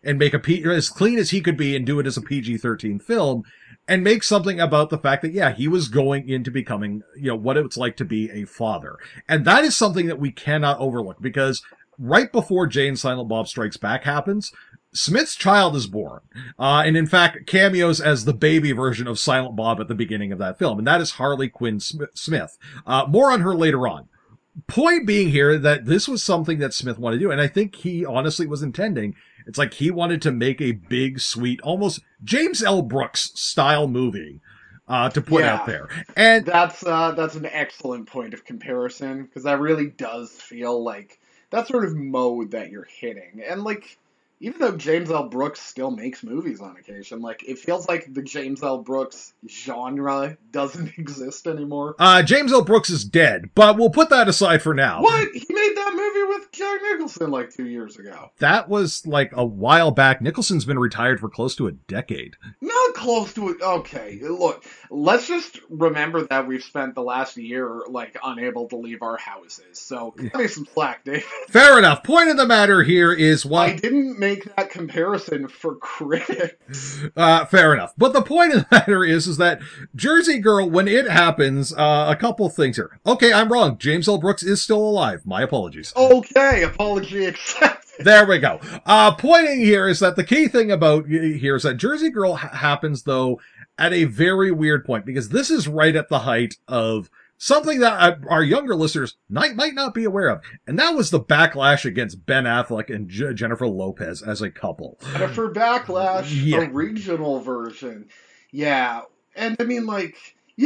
and make as clean as he could be and do it as a PG-13 film, and make something about the fact that, yeah, he was going into becoming, what it's like to be a father. And that is something that we cannot overlook, because right before Jay and Silent Bob Strikes Back happens, Smith's child is born. And in fact, cameos as the baby version of Silent Bob at the beginning of that film. And that is Harley Quinn Smith. More on her later on. Point being here that this was something that Smith wanted to do. And I think he honestly was intending. It's like he wanted to make a big, sweet, almost James L. Brooks style movie to put out there. And that's an excellent point of comparison, because that really does feel like that sort of mode that you're hitting. And like, even though James L. Brooks still makes movies on occasion, like, it feels like the James L. Brooks genre doesn't exist anymore. James L. Brooks is dead, but we'll put that aside for now. What? He made that movie with Jack Nicholson like 2 years ago. That was like a while back. Nicholson's been retired for close to a decade. Not close to it. Okay, look, let's just remember that we've spent the last year, like, unable to leave our houses. So, cut me some slack, David. Fair enough. Point of the matter here is what... I didn't make that comparison for critics. Fair enough. But the point of the matter is that Jersey Girl, when it happens, a couple things here. Okay, I'm wrong. James L. Brooks is still alive. My apologies. Okay, apology accepted. There we go. Pointing here is that the key thing about here is that Jersey Girl happens, though, at a very weird point, because this is right at the height of something that our younger listeners might not be aware of. And that was the backlash against Ben Affleck and Jennifer Lopez as a couple. Jennifer Backlash, original version. Yeah. And I mean, like,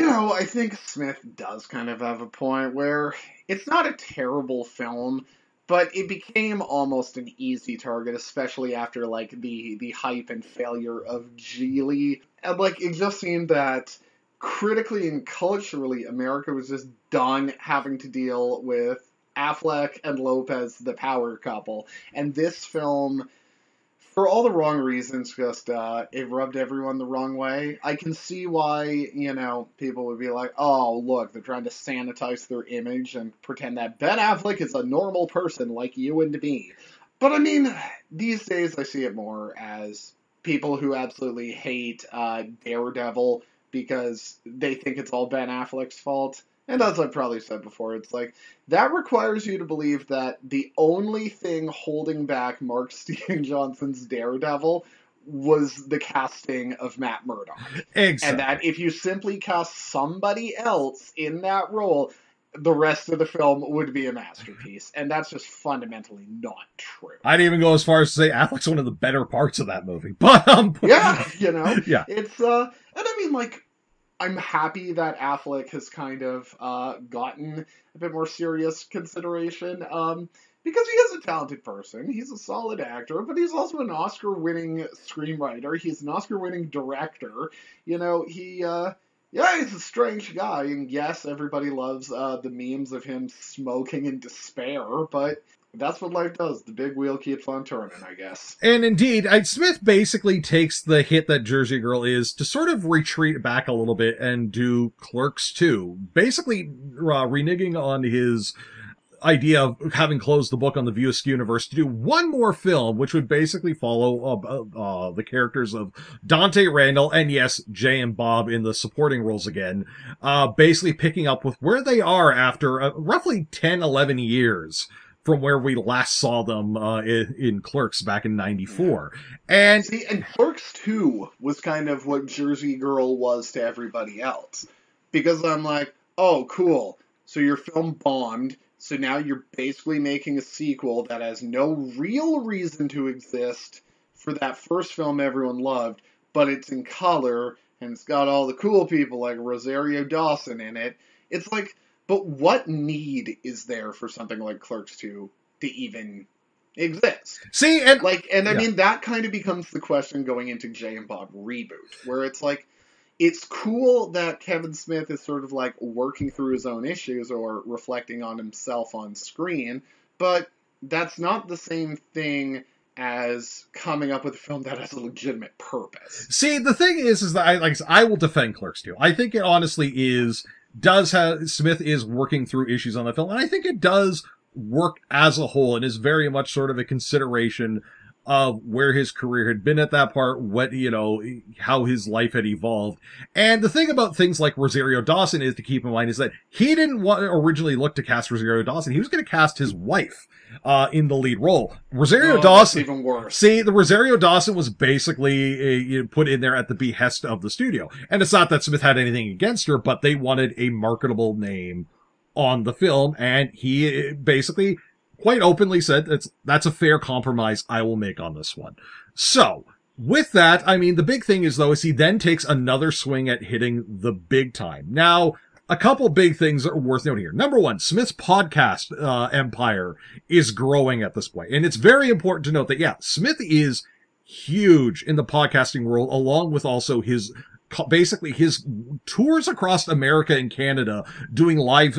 I think Smith does kind of have a point where it's not a terrible film, but it became almost an easy target, especially after, like, the hype and failure of Geely. And, like, it just seemed that critically and culturally, America was just done having to deal with Affleck and Lopez, the power couple. And this film, for all the wrong reasons, just it rubbed everyone the wrong way. I can see why, people would be like, oh, look, they're trying to sanitize their image and pretend that Ben Affleck is a normal person like you and me. But I mean, these days I see it more as people who absolutely hate Daredevil because they think it's all Ben Affleck's fault. And as I've probably said before, it's like, that requires you to believe that the only thing holding back Mark Steven Johnson's Daredevil was the casting of Matt Murdock. Exactly. And that if you simply cast somebody else in that role, the rest of the film would be a masterpiece. And that's just fundamentally not true. I'd even go as far as to say Affleck's one of the better parts of that movie. But, yeah, Yeah. It's, and I mean, like, I'm happy that Affleck has kind of gotten a bit more serious consideration, because he is a talented person. He's a solid actor, but he's also an Oscar-winning screenwriter. He's an Oscar-winning director. He's a strange guy, and yes, everybody loves the memes of him smoking in despair, but that's what life does. The big wheel keeps on turning, I guess. And indeed, Smith basically takes the hit that Jersey Girl is to sort of retreat back a little bit and do Clerks 2. Basically, reneging on his idea of having closed the book on the View Askew universe to do one more film, which would basically follow the characters of Dante Randall and, yes, Jay and Bob in the supporting roles again, basically picking up with where they are after roughly 10, 11 years from where we last saw them in Clerks back in 94. And Clerks 2 was kind of what Jersey Girl was to everybody else. Because I'm like, oh, cool. So your film bombed, so now you're basically making a sequel that has no real reason to exist for that first film everyone loved, but it's in color, and it's got all the cool people like Rosario Dawson in it. It's like, but what need is there for something like Clerks 2 to even exist? See, I mean, that kind of becomes the question going into Jay and Bob Reboot, where it's like, it's cool that Kevin Smith is sort of like working through his own issues or reflecting on himself on screen, but that's not the same thing as coming up with a film that has a legitimate purpose. See, the thing is that I will defend Clerks 2. I think it honestly Smith is working through issues on the film, and I think it does work as a whole and is very much sort of a consideration of where his career had been at that part, what, how his life had evolved. And the thing about things like Rosario Dawson is to keep in mind is that he didn't originally look to cast Rosario Dawson. He was going to cast his wife in the lead role. Rosario Dawson. That's even worse. See, the Rosario Dawson was basically put in there at the behest of the studio. And it's not that Smith had anything against her, but they wanted a marketable name on the film. And he basically quite openly said, that's a fair compromise I will make on this one. So, with that, I mean, the big thing is, though, is he then takes another swing at hitting the big time. Now, a couple big things are worth noting here. Number one, Smith's podcast empire is growing at this point. And it's very important to note that, yeah, Smith is huge in the podcasting world, along with also basically his tours across America and Canada doing live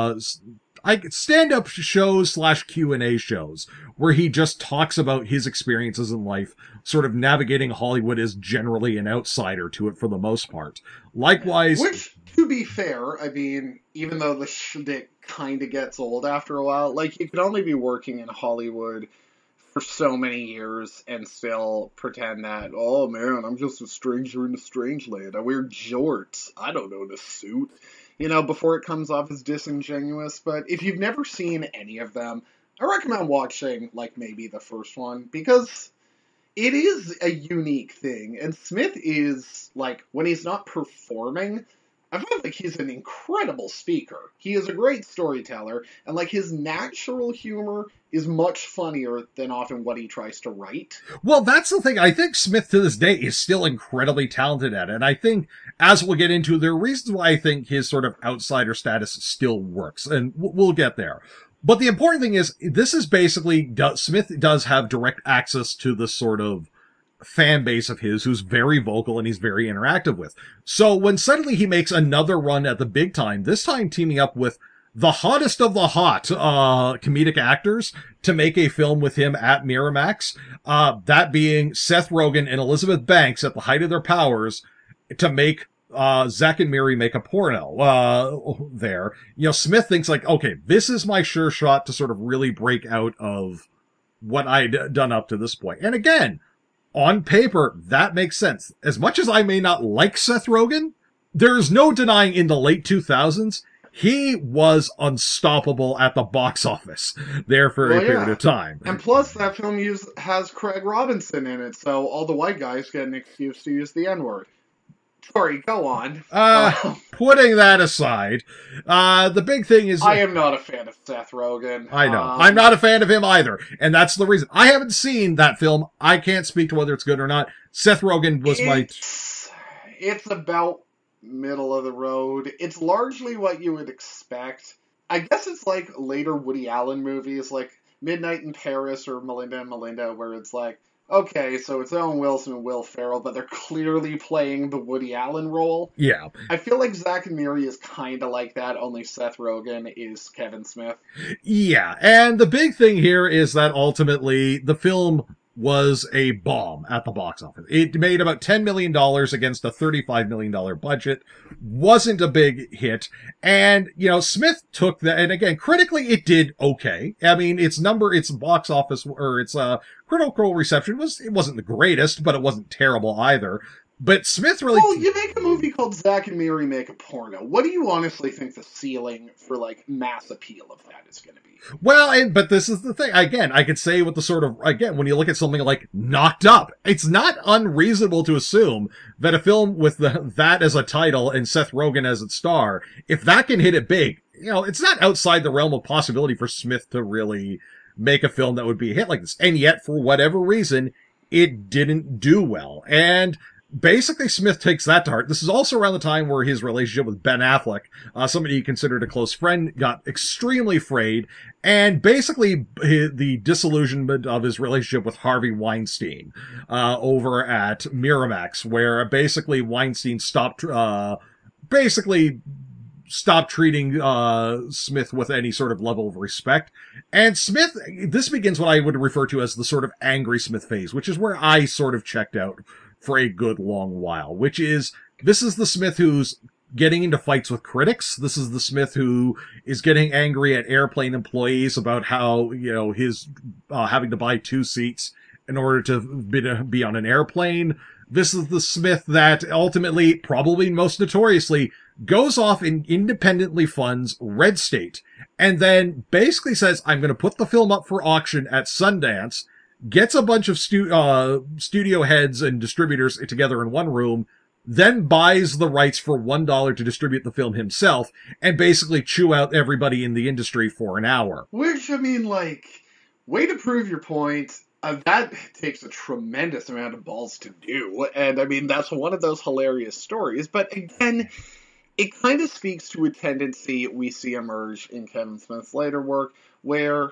stand-up shows / Q&A shows where he just talks about his experiences in life, sort of navigating Hollywood as generally an outsider to it for the most part. Likewise... Which, to be fair, I mean, even though the shtick kind of gets old after a while, like, you could only be working in Hollywood for so many years and still pretend that, oh man, I'm just a stranger in a strange land. I wear jorts. I don't know the suit. Before it comes off as disingenuous. But if you've never seen any of them, I recommend watching, like, maybe the first one, because it is a unique thing. And Smith is, like, when he's not performing, I feel like he's an incredible speaker. He is a great storyteller, and, like, his natural humor is much funnier than often what he tries to write. Well, that's the thing. I think Smith to this day is still incredibly talented at it. And I think, as we'll get into, there are reasons why I think his sort of outsider status still works. And we'll get there. But the important thing is, this is basically, Smith does have direct access to the sort of fan base of his who's very vocal and he's very interactive with. So when suddenly he makes another run at the big time, this time teaming up with the hottest of the hot comedic actors to make a film with him at Miramax, that being Seth Rogen and Elizabeth Banks at the height of their powers, to make Zack and Miri make a porno there. Smith thinks like, okay, this is my sure shot to sort of really break out of what I'd done up to this point. And again, on paper, that makes sense. As much as I may not like Seth Rogen, there's no denying in the late 2000s, he was unstoppable at the box office there for a period of time. And plus, that film has Craig Robinson in it, so all the white guys get an excuse to use the N-word. Sorry, go on. Putting that aside, the big thing is... I am not a fan of Seth Rogen. I know. I'm not a fan of him either. And that's the reason. I haven't seen that film. I can't speak to whether it's good or not. Seth Rogen was It's about middle of the road. It's largely what you would expect. I guess it's like later Woody Allen movies, like Midnight in Paris or Melinda and Melinda, where it's like, okay, so it's Owen Wilson and Will Ferrell, but they're clearly playing the Woody Allen role. Yeah. I feel like Zack and Miri is kind of like that, only Seth Rogen is Kevin Smith. Yeah, and the big thing here is that ultimately the film was a bomb at the box office. It made about $10 million against a $35 million budget. Wasn't a big hit. And, Smith took that, and again, critically, it did okay. I mean, its box office, or its critical reception it wasn't the greatest, but it wasn't terrible either. But Smith really... Well, you make a movie called Zack and Miri Make a Porno. What do you honestly think the ceiling for, like, mass appeal of that is going to be? Well, but this is the thing. Again, I could say with the sort of, again, when you look at something like Knocked Up, it's not unreasonable to assume that a film with that as a title and Seth Rogen as its star, if that can hit it big, it's not outside the realm of possibility for Smith to really make a film that would be a hit like this. And yet, for whatever reason, it didn't do well. And basically, Smith takes that to heart. This is also around the time where his relationship with Ben Affleck, somebody he considered a close friend, got extremely frayed, and basically the disillusionment of his relationship with Harvey Weinstein over at Miramax, where basically Weinstein stopped treating Smith with any sort of level of respect. And Smith, this begins what I would refer to as the sort of angry Smith phase, which is where I sort of checked out for a good long while, which is, this is the Smith who's getting into fights with critics. This is the Smith who is getting angry at airplane employees about how, his having to buy 2 seats in order to be on an airplane. This is the Smith that ultimately, probably most notoriously, goes off and independently funds Red State, and then basically says, I'm going to put the film up for auction at Sundance, gets a bunch of studio heads and distributors together in one room, then buys the rights for $1 to distribute the film himself, and basically chew out everybody in the industry for an hour. Which, I mean, like, way to prove your point. That takes a tremendous amount of balls to do, and I mean, that's one of those hilarious stories, but again, it kind of speaks to a tendency we see emerge in Kevin Smith's later work, where,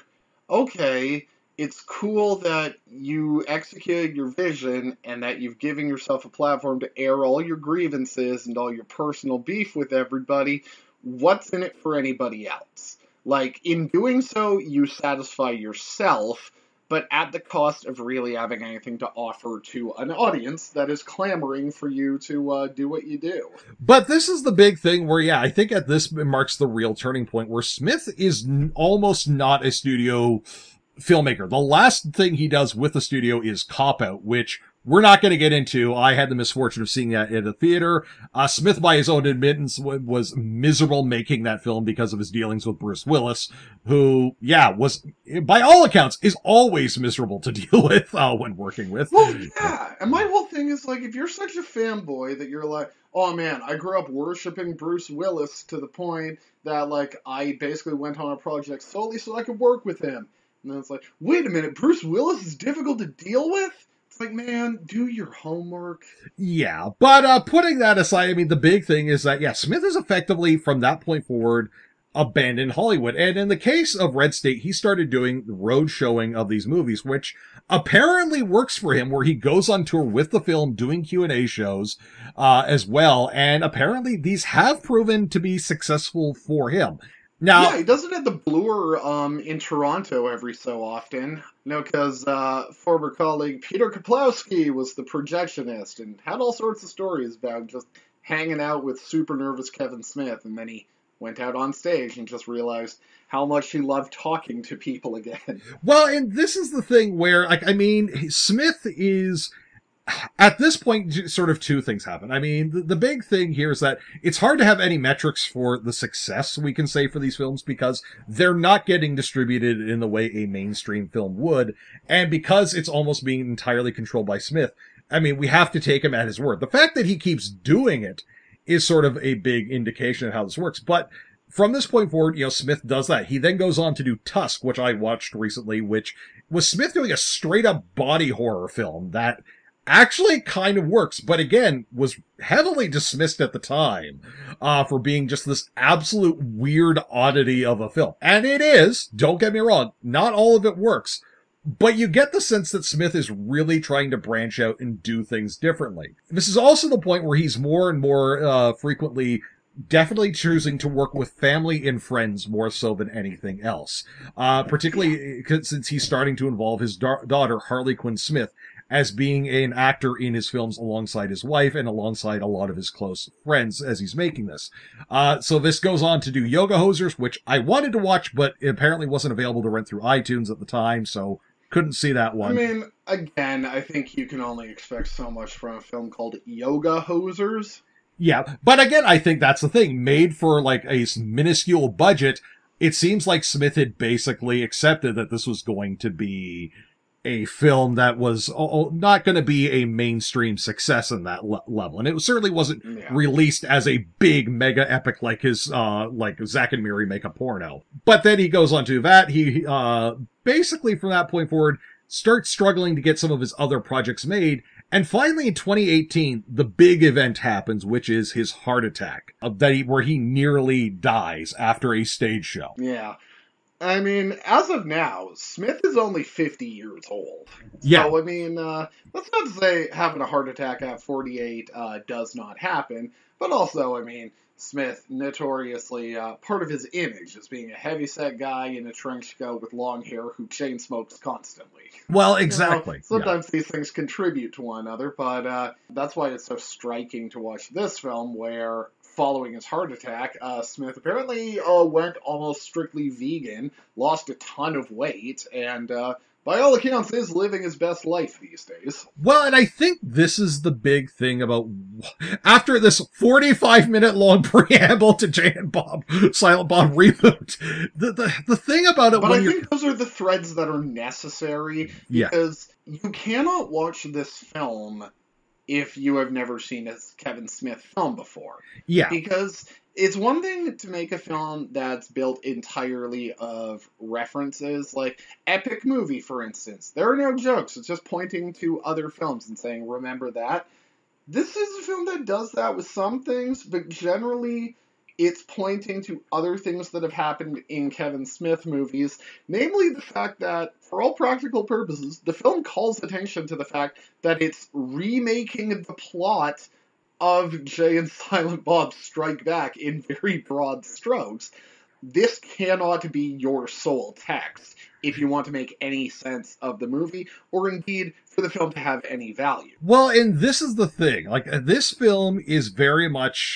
okay, it's cool that you executed your vision and that you've given yourself a platform to air all your grievances and all your personal beef with everybody. What's in it for anybody else? Like, in doing so, you satisfy yourself, but at the cost of really having anything to offer to an audience that is clamoring for you to do what you do. But this is the big thing where, yeah, I think at this marks the real turning point where Smith is almost not a studio filmmaker. The last thing he does with the studio is Cop Out, which we're not going to get into. I had the misfortune of seeing that at a theater. Smith, by his own admittance, was miserable making that film because of his dealings with Bruce Willis, who, yeah, was, by all accounts, is always miserable to deal with when working with. Well, yeah, and my whole thing is, like, if you're such a fanboy that you're like, oh man, I grew up worshiping Bruce Willis to the point that, like, I basically went on a project solely so I could work with him. And then it's like, wait a minute, Bruce Willis is difficult to deal with? It's like, man, do your homework. Yeah, but putting that aside, I mean, the big thing is that, yeah, Smith is effectively, from that point forward, abandoned Hollywood. And in the case of Red State, he started doing the road showing of these movies, which apparently works for him, where he goes on tour with the film, doing Q&A shows as well. And apparently these have proven to be successful for him. Now, yeah, he does it at the Bloor in Toronto every so often. Because former colleague Peter Kaplowski was the projectionist and had all sorts of stories about just hanging out with super nervous Kevin Smith, and then he went out on stage and just realized how much he loved talking to people again. Well, and this is the thing where, like, I mean, Smith is... At this point, sort of two things happen. I mean, the big thing here is that it's hard to have any metrics for the success we can say for these films because they're not getting distributed in the way a mainstream film would. And because it's almost being entirely controlled by Smith, I mean, we have to take him at his word. The fact that he keeps doing it is sort of a big indication of how this works. But from this point forward, you know, Smith does that. He then goes on to do Tusk, which I watched recently, which was Smith doing a straight up body horror film that actually kind of works, but again, was heavily dismissed at the time for being just this absolute weird oddity of a film. And it is, don't get me wrong, not all of it works, but you get the sense that Smith is really trying to branch out and do things differently. This is also the point where he's more and more frequently definitely choosing to work with family and friends more so than anything else. Particularly since he's starting to involve his daughter, Harley Quinn Smith, as being an actor in his films alongside his wife and alongside a lot of his close friends as he's making this. So this goes on to do Yoga Hosers, which I wanted to watch, but it apparently wasn't available to rent through iTunes at the time, so couldn't see that one. I mean, again, I think you can only expect so much from a film called Yoga Hosers. Yeah, but again, I think that's the thing. Made for like a minuscule budget, it seems like Smith had basically accepted that this was going to be a film that was not going to be a mainstream success in that level. And it certainly wasn't released as a big mega epic like his, like Zack and Miri Make a Porno. But then he goes on to that. He, basically from that point forward starts struggling to get some of his other projects made. And finally in 2018, the big event happens, which is his heart attack where he nearly dies after a stage show. Yeah. I mean, as of now, Smith is only 50 years old. Yeah. So, I mean, that's not to say having a heart attack at 48 does not happen, but also, I mean, Smith, notoriously, part of his image is being a heavyset guy in a trench coat with long hair who chain smokes constantly. Well, exactly. You know, sometimes these things contribute to one another, but that's why it's so striking to watch this film where, following his heart attack, Smith apparently went almost strictly vegan, lost a ton of weight, and by all accounts, is living his best life these days. Well, and I think this is the big thing about after this 45-minute long preamble to Jay and Bob Silent Bob reboot. The thing about it, But when I you're think those are the threads that are necessary yeah, because you cannot watch this film if you have never seen a Kevin Smith film before. yeah, Because it's one thing to make a film that's built entirely of references, like Epic Movie, for instance. There are no jokes, it's just pointing to other films and saying, remember that. This is a film that does that with some things, but generally it's pointing to other things that have happened in Kevin Smith movies, namely the fact that, for all practical purposes, the film calls attention to the fact that it's remaking the plot of Jay and Silent Bob Strike Back in very broad strokes. This cannot be your sole text if you want to make any sense of the movie, or indeed for the film to have any value. well, and this is the thing. Like, this film is very much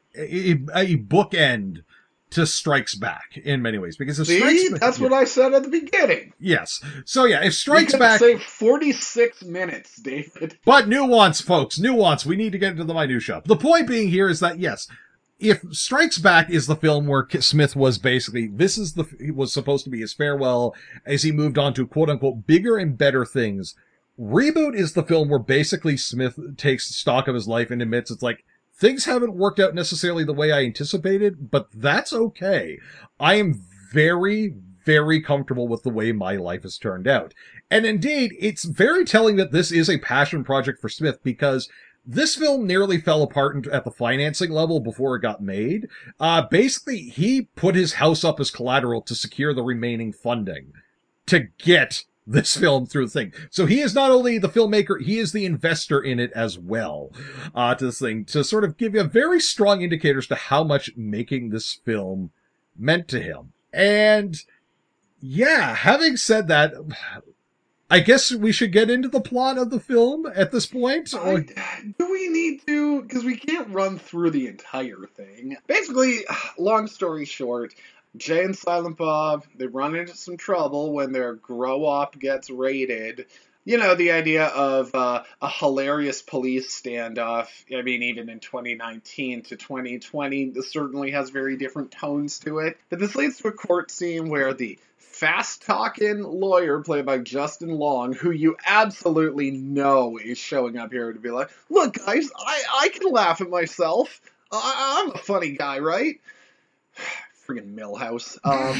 a bookend to Strikes Back in many ways, because if See, Strikes that's what I said at the beginning. yes, so yeah, if We Strikes could Back, save 46 minutes, David. but nuance, folks, nuance. We need to get into the minutia. The point being here is that yes, if Strikes Back is the film where Smith was basically, was supposed to be his farewell as he moved on to quote unquote bigger and better things. Reboot is the film where basically Smith takes stock of his life and admits it's like, things haven't worked out necessarily the way I anticipated, but that's okay. I am very, very comfortable with the way my life has turned out. And indeed, it's very telling that this is a passion project for Smith, because this film nearly fell apart at the financing level before it got made. Basically, he put his house up as collateral to secure the remaining funding to get this film through the thing. So he is not only the filmmaker, he is the investor in it as well, to this thing, to sort of give you a very strong indicator as to how much making this film meant to him. And yeah, having said that, I guess we should get into the plot of the film at this point. Do we need to? Because we can't run through the entire thing. Basically, long story short, Jay and Silent Bob, they run into some trouble when their grow-op gets raided. You know, the idea of a hilarious police standoff. I mean, even in 2019 to 2020, this certainly has very different tones to it. But this leads to a court scene where the fast-talking lawyer, played by Justin Long, who you absolutely know is showing up here to be like, look, guys, I can laugh at myself. I'm a funny guy, right? Friggin' Millhouse.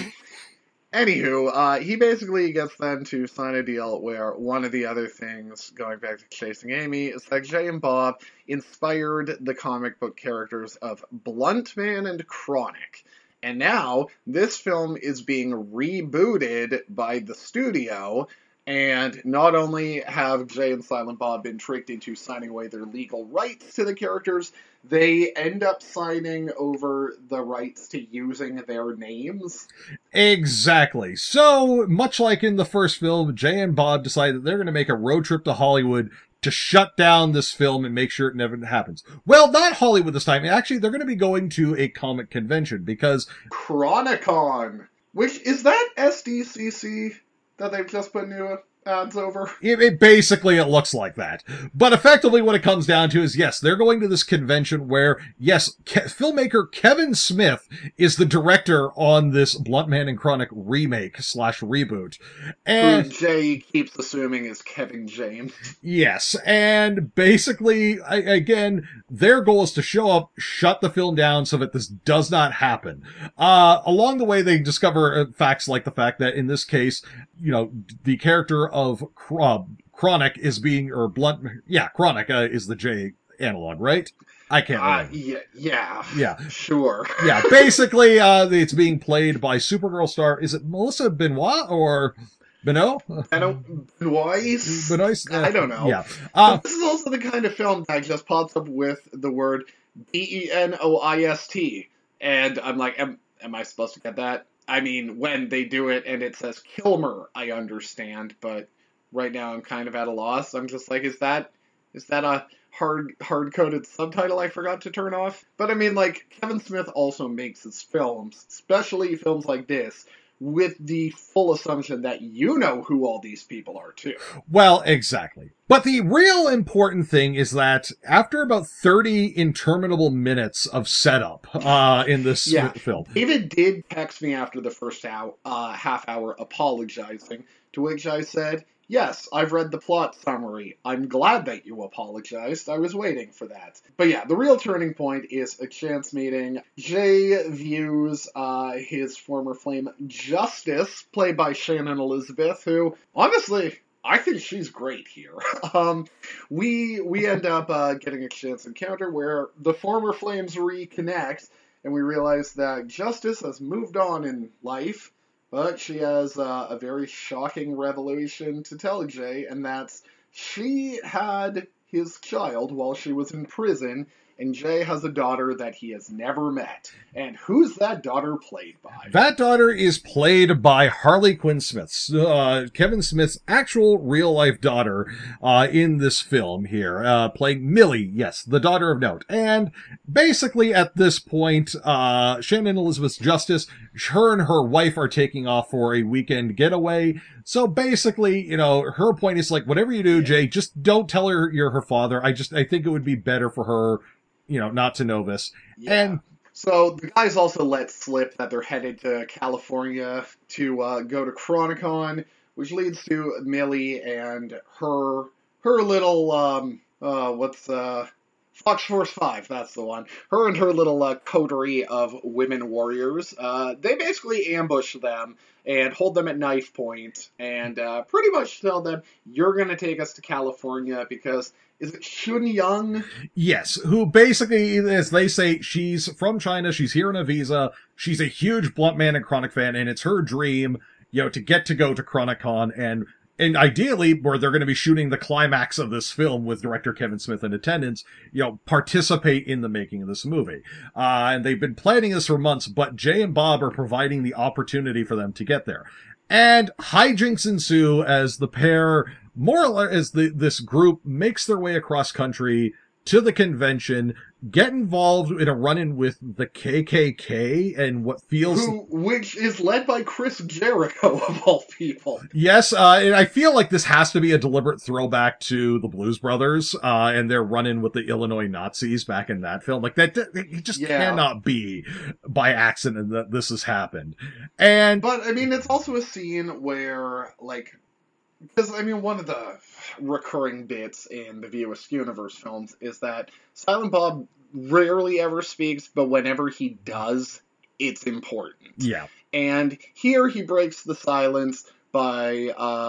Anywho, he basically gets them to sign a deal where one of the other things, going back to Chasing Amy, is that Jay and Bob inspired the comic book characters of Bluntman and Chronic. And now, this film is being rebooted by the studio, and not only have Jay and Silent Bob been tricked into signing away their legal rights to the characters, they end up signing over the rights to using their names. Exactly. So, much like in the first film, Jay and Bob decide that they're going to make a road trip to Hollywood to shut down this film and make sure it never happens. Well, not Hollywood this time. Actually, they're going to be going to a comic convention because Chronicon! Which, is that SDCC that they've just put new ads over? it basically it looks like that. But effectively what it comes down to is, yes, they're going to this convention where, yes, filmmaker Kevin Smith is the director on this Bluntman and Chronic remake / reboot. And who Jay keeps assuming is Kevin James. yes, and basically, again, their goal is to show up, shut the film down so that this does not happen. Along the way, they discover facts like the fact that in this case, you know, the character of Chronic is being, or Chronic is the J analog, right? I can't remember. Yeah. Sure. Yeah, basically, it's being played by Supergirl star, is it Melissa Benoist or Benoit? Benoist? I don't know. Yeah. This is also the kind of film that just pops up with the word Benoist. And I'm like, am I supposed to get that? I mean, when they do it and it says Kilmer, I understand, but right now I'm kind of at a loss. I'm just like, is that a hard-coded subtitle I forgot to turn off? But I mean, like, Kevin Smith also makes his films, especially films like this, with the full assumption that you know who all these people are too. Well, exactly. But the real important thing is that after about 30 interminable minutes of setup in this Yeah, film, David did text me after the first half hour apologizing, to which I said, "Yes, I've read the plot summary. I'm glad that you apologized. I was waiting for that." But yeah, the real turning point is a chance meeting. Jay views his former flame Justice, played by Shannon Elizabeth, who, honestly, I think she's great here. We end up getting a chance encounter where the former flames reconnect, and we realize that Justice has moved on in life, but she has a very shocking revelation to tell Jay, and that's she had his child while she was in prison, and Jay has a daughter that he has never met. And who's that daughter played by? that daughter is played by Harley Quinn Smith, Kevin Smith's actual real-life daughter in this film here, playing Millie, yes, the daughter of note. And basically at this point, Shannon Elizabeth's Justice, her and her wife are taking off for a weekend getaway. So basically, you know, her point is like, whatever you do, Jay, just don't tell her you're her father. I think it would be better for her, you know, not to know this. Yeah. And so the guys also let slip that they're headed to California to go to Chronicon, which leads to Millie and her little Fox Force 5, that's the one. Her and her little coterie of women warriors. They basically ambush them and hold them at knife point and pretty much tell them, "You're going to take us to California because..." Is it Shun Young? yes, who basically, as they say, she's from China, she's here on a visa, she's a huge Blunt Man and Chronic fan, and it's her dream, you know, to get to go to Chronicon, and ideally, where they're going to be shooting the climax of this film with director Kevin Smith in attendance, you know, participate in the making of this movie. And they've been planning this for months, but Jay and Bob are providing the opportunity for them to get there. And hijinks ensue as the pair, more or less, as this group makes their way across country to the convention, get involved in a run-in with the KKK and what feels... which is led by Chris Jericho, of all people. Yes, and I feel like this has to be a deliberate throwback to the Blues Brothers and their run-in with the Illinois Nazis back in that film. Like, that it just cannot be by accident that this has happened. But, I mean, it's also a scene where, like... Because, I mean, one of the recurring bits in the View Askew universe films is that Silent Bob rarely ever speaks, but whenever he does, it's important. Yeah. And here he breaks the silence by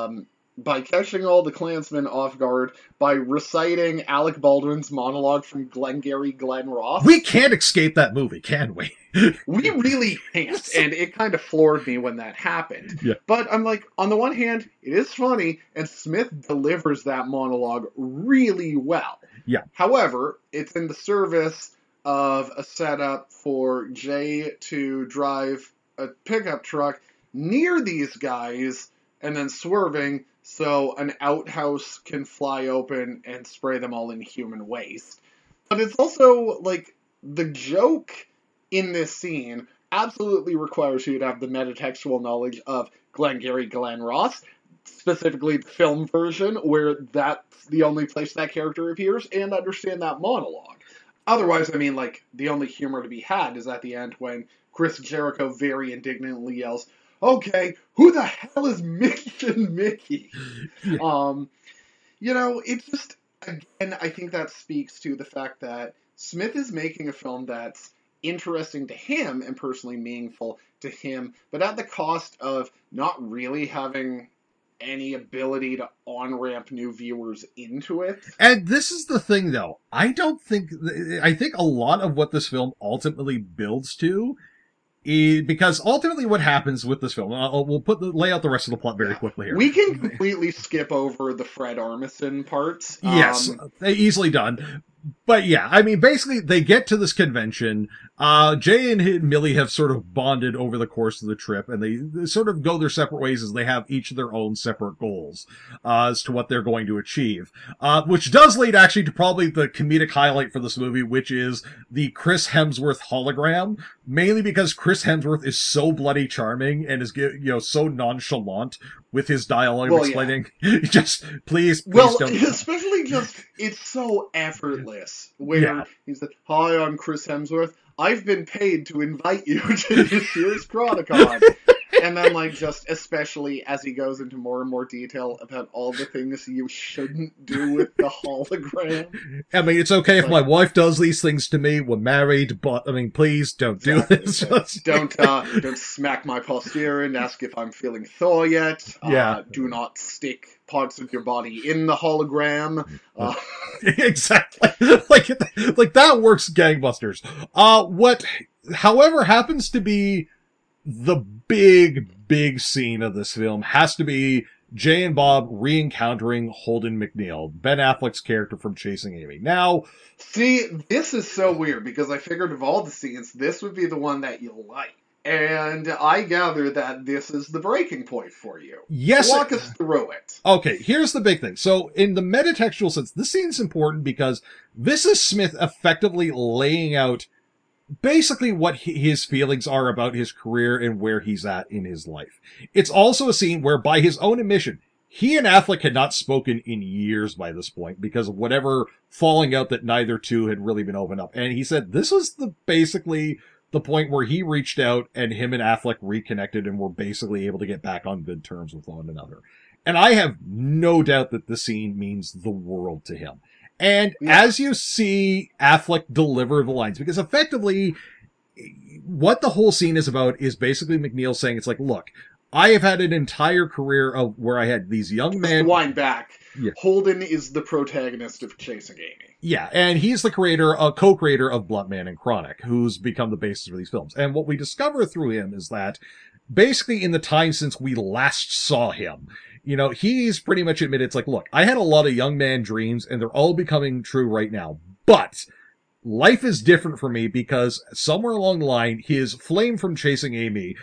catching all the Klansmen off guard by reciting Alec Baldwin's monologue from Glengarry Glen Ross. We can't escape that movie, can we? We really can't, and it kind of floored me when that happened. Yeah. But I'm like, on the one hand, it is funny, and Smith delivers that monologue really well. Yeah. However, it's in the service of a setup for Jay to drive a pickup truck near these guys and then swerving so an outhouse can fly open and spray them all in human waste. But it's also, like, the joke in this scene absolutely requires you to have the metatextual knowledge of Glengarry Glen Ross, specifically the film version, where that's the only place that character appears, and understand that monologue. Otherwise, I mean, like, the only humor to be had is at the end when Chris Jericho very indignantly yells, "Okay, who the hell is Mickey and Mickey?" You know, it's just, again, I think that speaks to the fact that Smith is making a film that's interesting to him and personally meaningful to him, but at the cost of not really having any ability to on-ramp new viewers into it. And this is the thing, though. I think a lot of what this film ultimately builds to is, because ultimately what happens with this film, we'll lay out the rest of the plot very quickly here. We can completely skip over the Fred Armisen parts. Yes, easily done. But yeah, I mean, basically, they get to this convention. Jay and Millie have sort of bonded over the course of the trip, and they sort of go their separate ways as they have each of their own separate goals as to what they're going to achieve. Which does lead actually to probably the comedic highlight for this movie, which is the Chris Hemsworth hologram, mainly because Chris Hemsworth is so bloody charming and is, so nonchalant with his dialogue explaining, just please well, don't. Especially just, it's so effortless, where he's like, hi, I'm Chris Hemsworth. I've been paid to invite you to this year's Chronicon. And then, just especially as he goes into more and more detail about all the things you shouldn't do with the hologram. I mean, it's okay if my wife does these things to me. We're married, but, please don't do this. Don't smack my posterior and ask if I'm feeling Thor yet. Do not stick parts of your body in the hologram. Exactly. Like that works gangbusters. However, happens to be the big scene of this film has to be Jay and Bob re-encountering Holden McNeil, Ben Affleck's character from Chasing Amy. Now, see, this is so weird because I figured of all the scenes, this would be the one that you like. And I gather that this is the breaking point for you. Yes. Walk us through it. Okay, here's the big thing. So, in the metatextual sense, this scene's important because this is Smith effectively laying out basically what his feelings are about his career and where he's at in his life. It's also a scene where, by his own admission, he and Affleck had not spoken in years by this point because of whatever falling out that neither two had really been opened up. And he said this was basically the point where he reached out and him and Affleck reconnected and were basically able to get back on good terms with one another. And I have no doubt that the scene means the world to him. And as you see Affleck deliver the lines, because effectively what the whole scene is about is basically McNeil saying, it's like, look, I have had an entire career of where I had these young men. Wind back. Yeah. Holden is the protagonist of Chasing Amy. Yeah, and he's the co-creator of Blunt Man and Chronic, who's become the basis for these films. And what we discover through him is that basically in the time since we last saw him, he's pretty much admitted, it's like, look, I had a lot of young man dreams and they're all becoming true right now. But life is different for me because somewhere along the line, his flame from Chasing Amy,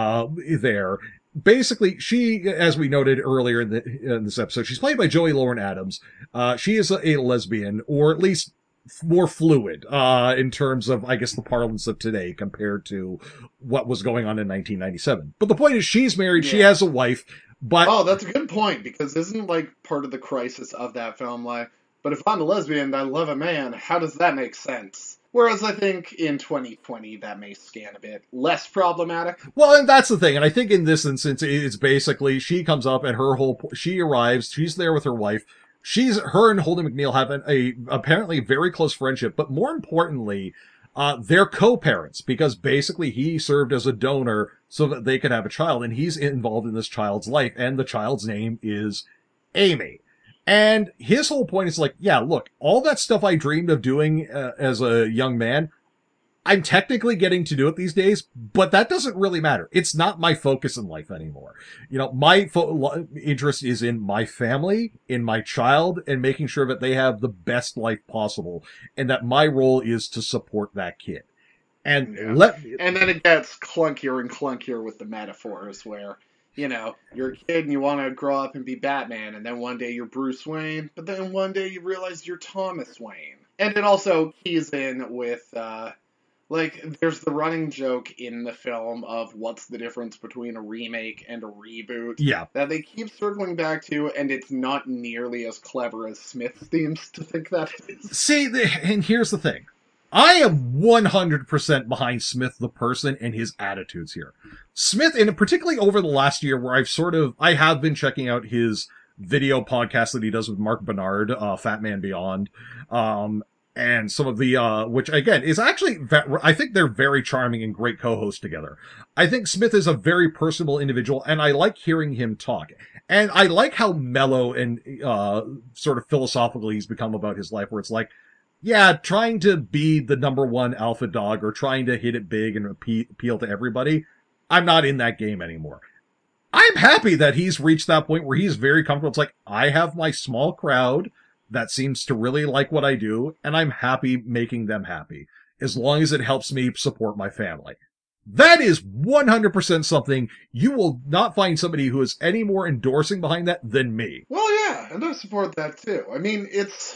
basically, she, as we noted earlier in this episode, she's played by Joey Lauren Adams. She is a lesbian, or at least more fluid, in terms of, I guess, the parlance of today compared to what was going on in 1997. But the point is, she's married, she has a wife, but... Oh, that's a good point, because isn't, part of the crisis of that film, but if I'm a lesbian and I love a man, how does that make sense? Whereas I think in 2020 that may scan a bit less problematic. Well, and that's the thing. And I think in this instance, it's basically she comes up and she arrives. She's there with her wife. Her and Holden McNeil have a apparently very close friendship. But more importantly, they're co-parents because basically he served as a donor so that they could have a child. And he's involved in this child's life. And the child's name is Amy. And his whole point is like, yeah, look, all that stuff I dreamed of doing as a young man, I'm technically getting to do it these days, but that doesn't really matter. It's not my focus in life anymore. My interest is in my family, in my child, and making sure that they have the best life possible, and that my role is to support that kid. And and then it gets clunkier and clunkier with the metaphors where... you're a kid and you want to grow up and be Batman, and then one day you're Bruce Wayne, but then one day you realize you're Thomas Wayne. And it also keys in with, there's the running joke in the film of what's the difference between a remake and a reboot. Yeah. That they keep circling back to, and it's not nearly as clever as Smith seems to think that it is. See, and here's the thing. I am 100% behind Smith the person and his attitudes here. Smith, and particularly over the last year where I have been checking out his video podcast that he does with Mark Bernard, Fat Man Beyond, and some of the, which again is actually, I think they're very charming and great co-hosts together. I think Smith is a very personable individual and I like hearing him talk. And I like how mellow and, sort of philosophical he's become about his life where it's like, yeah, trying to be the number one alpha dog or trying to hit it big and appeal to everybody, I'm not in that game anymore. I'm happy that he's reached that point where he's very comfortable. It's like, I have my small crowd that seems to really like what I do, and I'm happy making them happy, as long as it helps me support my family. That is 100% something you will not find somebody who is any more endorsing behind that than me. Well, yeah, and I support that too. I mean,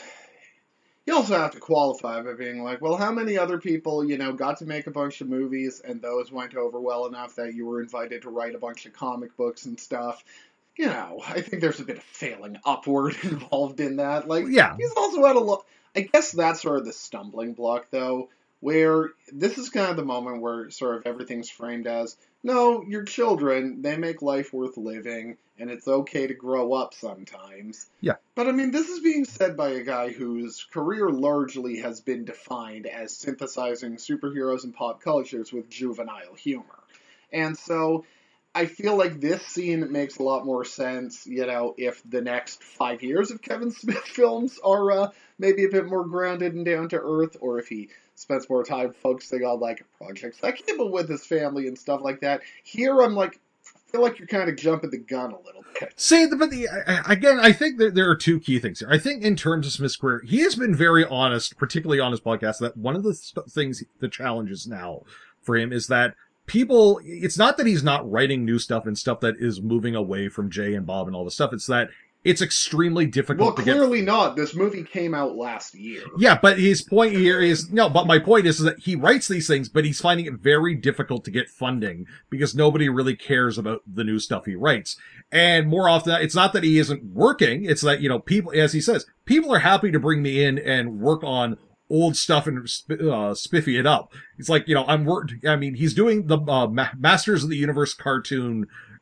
you also have to qualify by being like, well, how many other people, got to make a bunch of movies and those went over well enough that you were invited to write a bunch of comic books and stuff? I think there's a bit of failing upward involved in that. Like, Yeah. he's also had a lot. I guess that's sort of the stumbling block, though, where this is kind of the moment where sort of everything's framed as, no, your children, they make life worth living, and it's okay to grow up sometimes. Yeah. But I mean, this is being said by a guy whose career largely has been defined as synthesizing superheroes and pop cultures with juvenile humor. And so I feel like this scene makes a lot more sense, if the next 5 years of Kevin Smith films are maybe a bit more grounded and down to earth, or if he spends more time focusing on like projects that keep him with his family and stuff like that. Here, I feel like you're kind of jumping the gun a little bit. See, again, I think that there are two key things here. I think in terms of Smith's career, he has been very honest, particularly on his podcast, that one of the things, the challenges now for him is that it's not that he's not writing new stuff and stuff that is moving away from Jay and Bob and all this stuff. It's that it's extremely difficult to get. Well, clearly not. This movie came out last year. Yeah, but his point here is, no, but my point is that he writes these things, but he's finding it very difficult to get funding because nobody really cares about the new stuff he writes. And more often, it's not that he isn't working. It's that, people, as he says, people are happy to bring me in and work on old stuff and spiffy it up. It's like, he's doing the Masters of the Universe cartoon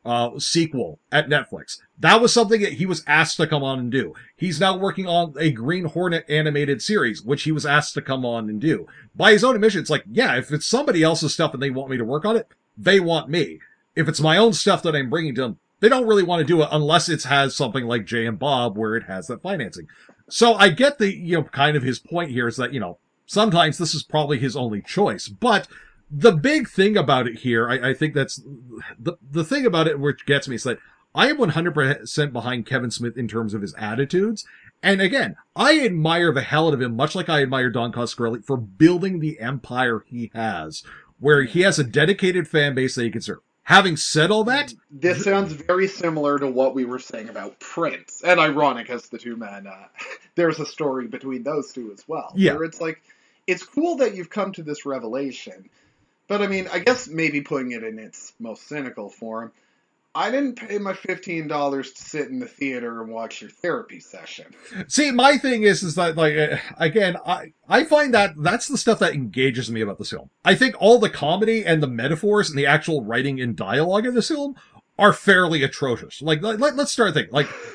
sequel at Netflix. That was something that he was asked to come on and do. He's now working on a Green Hornet animated series, which he was asked to come on and do. By his own admission, it's like, yeah, if it's somebody else's stuff and they want me to work on it, they want me. If it's my own stuff that I'm bringing to them, they don't really want to do it unless it has something like Jay and Bob where it has that financing. So I get the, kind of his point here is that, sometimes this is probably his only choice, but the big thing about it here, I think that's the thing about it which gets me is that I am 100% behind Kevin Smith in terms of his attitudes. And again, I admire the hell out of him, much like I admire Don Coscarelli for building the empire he has, where he has a dedicated fan base that he can serve. Having said all that, this sounds very similar to what we were saying about Prince. And ironic as the two men, there's a story between those two as well. Yeah. Where it's like, it's cool that you've come to this revelation. But I mean, I guess maybe putting it in its most cynical form, I didn't pay my $15 to sit in the theater and watch your therapy session. See, my thing is that, like, again, I find that that's the stuff that engages me about this film. I think all the comedy and the metaphors and the actual writing and dialogue in this film are fairly atrocious. Let's start thinking.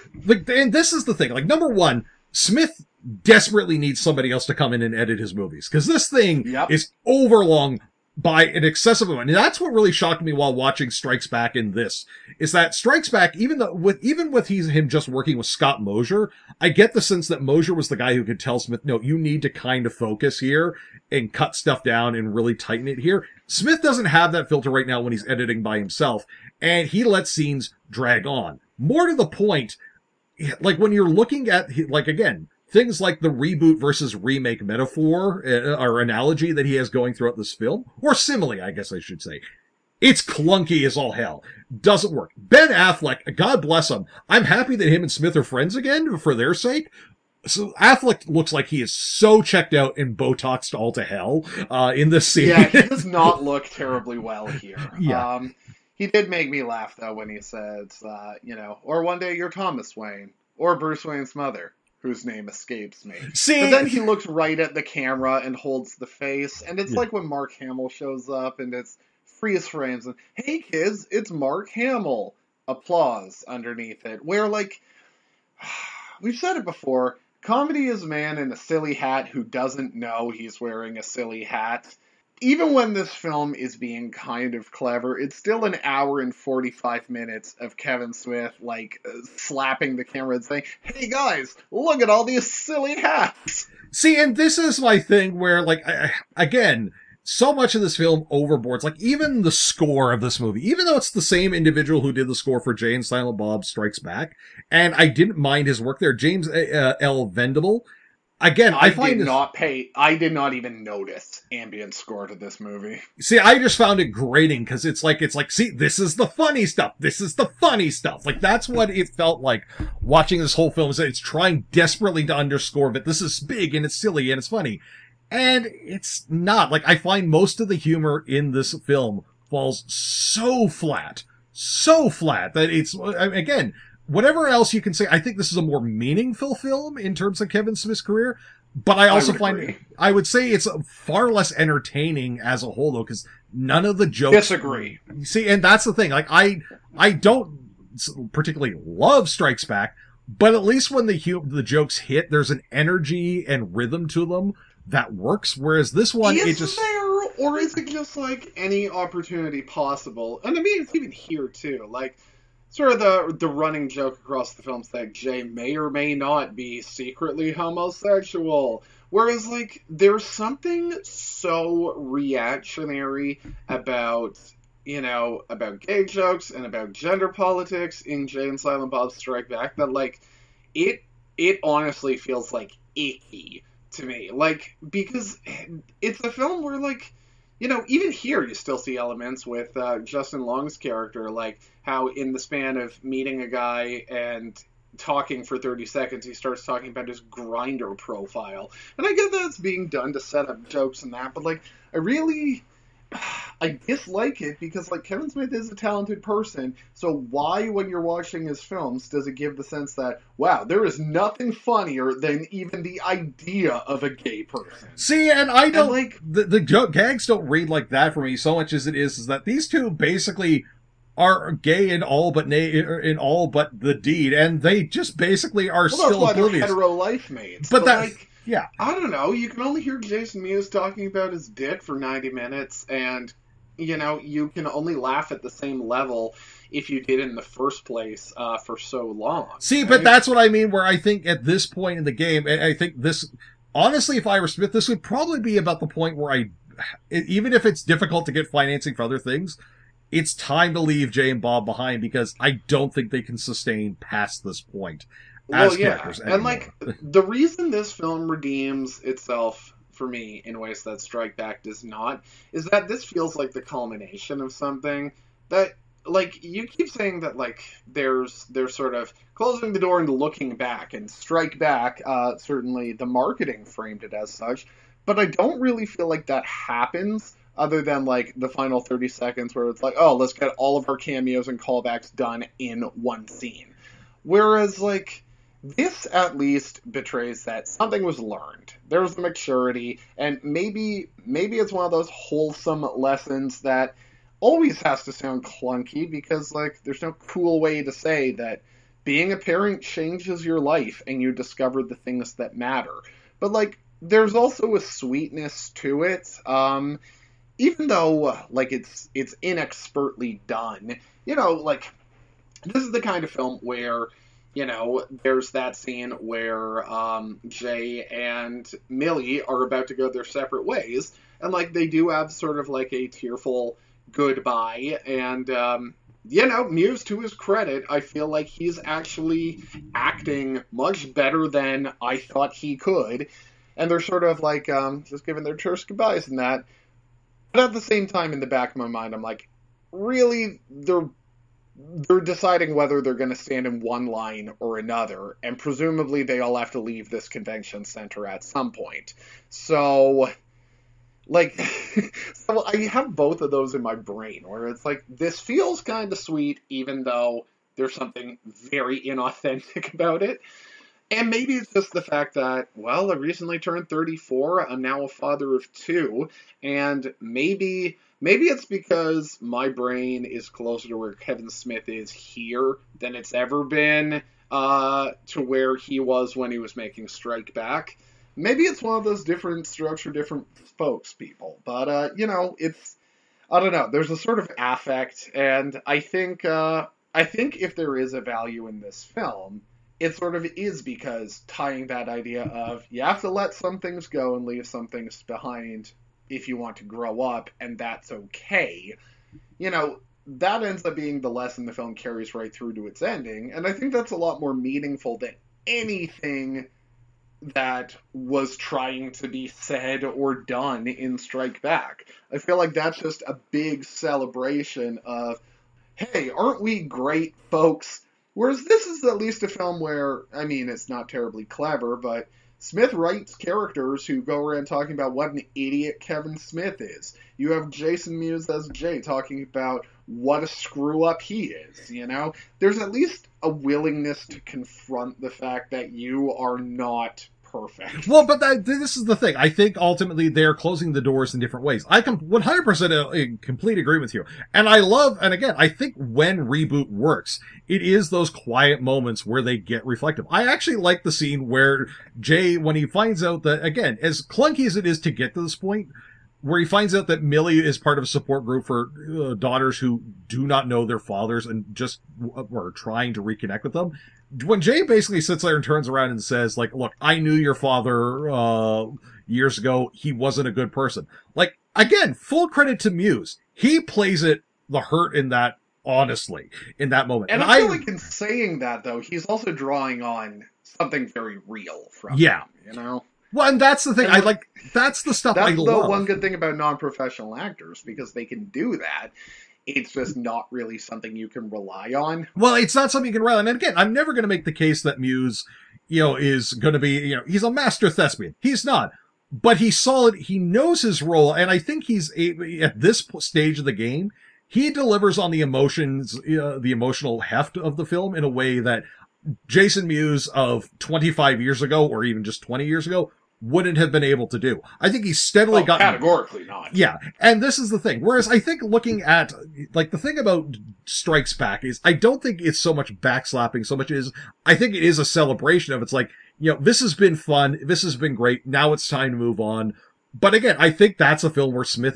And this is the thing. Like, number one, Smith desperately needs somebody else to come in and edit his movies. Because this thing is overlong by an excessive amount. And that's what really shocked me while watching Strikes Back in this, is that Strikes Back, even with him just working with Scott Mosier, I get the sense that Mosier was the guy who could tell Smith, no, you need to kind of focus here and cut stuff down and really tighten it here. Smith doesn't have that filter right now when he's editing by himself, and he lets scenes drag on. More to the point, like when you're looking at, like, again, things like the reboot versus remake metaphor or analogy that he has going throughout this film, or simile, I guess I should say. It's clunky as all hell. Doesn't work. Ben Affleck, God bless him. I'm happy that him and Smith are friends again for their sake. So Affleck looks like he is so checked out and Botoxed all to hell in this scene. Yeah, he does not look terribly well here. Yeah. He did make me laugh, though, when he says, or one day you're Thomas Wayne, or Bruce Wayne's mother, whose name escapes me. See? But then he looks right at the camera and holds the face, and it's like when Mark Hamill shows up, and it's freeze frames, and, hey kids, it's Mark Hamill. Applause underneath it. Where, like, we've said it before, comedy is a man in a silly hat who doesn't know he's wearing a silly hat. Even when this film is being kind of clever, it's still an hour and 45 minutes of Kevin Smith, slapping the camera and saying, hey guys, look at all these silly hats. See, and this is my thing where, again, so much of this film overboards. Like, even the score of this movie, even though it's the same individual who did the score for Jay and Silent Bob Strikes Back, and I didn't mind his work there, James L. Venable. Again, I find I did not even notice ambient score to this movie. See, I just found it grating because it's like, see, this is the funny stuff. This is the funny stuff. Like, that's what it felt like watching this whole film. Is that it's trying desperately to underscore that this is big and it's silly and it's funny. And it's not. Like, I find most of the humor in this film falls so flat that it's, again, whatever else you can say, I think this is a more meaningful film in terms of Kevin Smith's career. But I also I would say it's far less entertaining as a whole, though, because none of the jokes. Disagree. See, and that's the thing. Like, I don't particularly love Strikes Back, but at least when the jokes hit, there's an energy and rhythm to them that works. Whereas this one, or is it just like any opportunity possible? And I mean, it's even here too. Like, sort of the running joke across the films that Jay may or may not be secretly homosexual. Whereas, like, there's something so reactionary about, about gay jokes and about gender politics in Jay and Silent Bob Strike Back that, like, it honestly feels, like, icky to me. Like, because it's a film where, like, even here you still see elements with Justin Long's character, like how in the span of meeting a guy and talking for 30 seconds, he starts talking about his Grindr profile. And I get that it's being done to set up jokes and that, but, like, I dislike it because, like, Kevin Smith is a talented person, so why, when you're watching his films, does it give the sense that, wow, there is nothing funnier than even the idea of a gay person? See, and I don't, like, the gags don't read like that for me so much as it is that these two basically are gay in all but the deed, and they just basically are still oblivious. They're hetero life mates. But that, like, yeah. I don't know. You can only hear Jason Mewes talking about his dick for 90 minutes, and, you can only laugh at the same level if you did in the first place for so long. See, right? But that's what I mean, where I think at this point in the game, I think this, honestly, if I were Smith, this would probably be about the point where even if it's difficult to get financing for other things, it's time to leave Jay and Bob behind because I don't think they can sustain past this point. Well, yeah, and, like, the reason this film redeems itself for me in ways that Strike Back does not is that this feels like the culmination of something that, like, you keep saying that, like, there's sort of closing the door and looking back, and Strike Back, certainly the marketing framed it as such, but I don't really feel like that happens other than, like, the final 30 seconds where it's like, oh, let's get all of our cameos and callbacks done in one scene. Whereas, like, this at least betrays that something was learned. There was a maturity, and maybe it's one of those wholesome lessons that always has to sound clunky because, like, there's no cool way to say that being a parent changes your life and you discover the things that matter. But, like, there's also a sweetness to it. Even though, like, it's inexpertly done, like, this is the kind of film where, there's that scene where Jay and Millie are about to go their separate ways, and, like, they do have sort of, like, a tearful goodbye, and, Mewes, to his credit, I feel like he's actually acting much better than I thought he could, and they're sort of, like, just giving their terse goodbyes and that. But at the same time, in the back of my mind, I'm like, really, they're deciding whether they're going to stand in one line or another, and presumably they all have to leave this convention center at some point. So, like, so I have both of those in my brain, where it's like, this feels kind of sweet, even though there's something very inauthentic about it. And maybe it's just the fact that, well, I recently turned 34, I'm now a father of 2, and maybe it's because my brain is closer to where Kevin Smith is here than it's ever been to where he was when he was making Strike Back. Maybe it's one of those different structure, different spokes people. But, it's, I don't know, there's a sort of affect, and I think if there is a value in this film, it sort of is because tying that idea of you have to let some things go and leave some things behind if you want to grow up, and that's okay. You know, that ends up being the lesson the film carries right through to its ending, and I think that's a lot more meaningful than anything that was trying to be said or done in Strike Back. I feel like that's just a big celebration of, hey, aren't we great, folks? Whereas this is at least a film where, I mean, it's not terribly clever, but Smith writes characters who go around talking about what an idiot Kevin Smith is. You have Jason Mewes as Jay talking about what a screw up he is, you know? There's at least a willingness to confront the fact that you are not perfect. Well, but this is the thing. I think ultimately they're closing the doors in different ways. I can 100% in complete agreement with you. And I love, and again, I think when Reboot works, it is those quiet moments where they get reflective. I actually like the scene where Jay, when he finds out that, again, as clunky as it is to get to this point, where he finds out that Millie is part of a support group for daughters who do not know their fathers and just are trying to reconnect with them. When Jay basically sits there and turns around and says, like, look, I knew your father years ago. He wasn't a good person. Like, again, full credit to Mewes. He plays it, the hurt in that, honestly, in that moment. And I feel like in saying that, though, he's also drawing on something very real from him, you know? Well, and that's the thing. That's the stuff I love. That's the one good thing about non-professional actors, because they can do that. It's just not really something you can rely on. Well, it's not something you can rely on. And again, I'm never going to make the case that Mewes, is going to be, he's a master thespian. He's not. But he's solid. He knows his role. And I think he's, at this stage of the game, he delivers on the emotions, the emotional heft of the film in a way that Jason Mewes of 25 years ago, or even just 20 years ago, wouldn't have been able to do. I think he's steadily gotten... Categorically not. Yeah, and this is the thing. Whereas I think looking at, like, the thing about Strikes Back is I don't think it's so much backslapping so much as I think it is a celebration of, it's like, this has been fun, this has been great, now it's time to move on. But again, I think that's a film where Smith,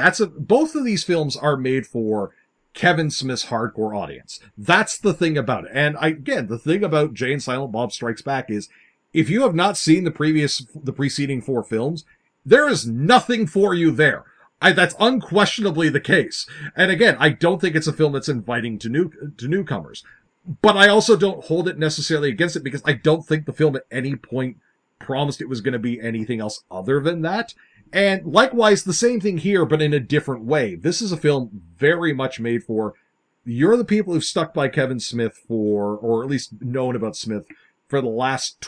both of these films are made for Kevin Smith's hardcore audience. That's the thing about it. And again, the thing about Jay and Silent Bob Strikes Back is, if you have not seen the preceding 4 films, there is nothing for you there. That's unquestionably the case. And again, I don't think it's a film that's inviting to newcomers. But I also don't hold it necessarily against it, because I don't think the film at any point promised it was going to be anything else other than that. And likewise, the same thing here, but in a different way. This is a film very much made for, you're the people who've stuck by Kevin Smith or at least known about Smith for the last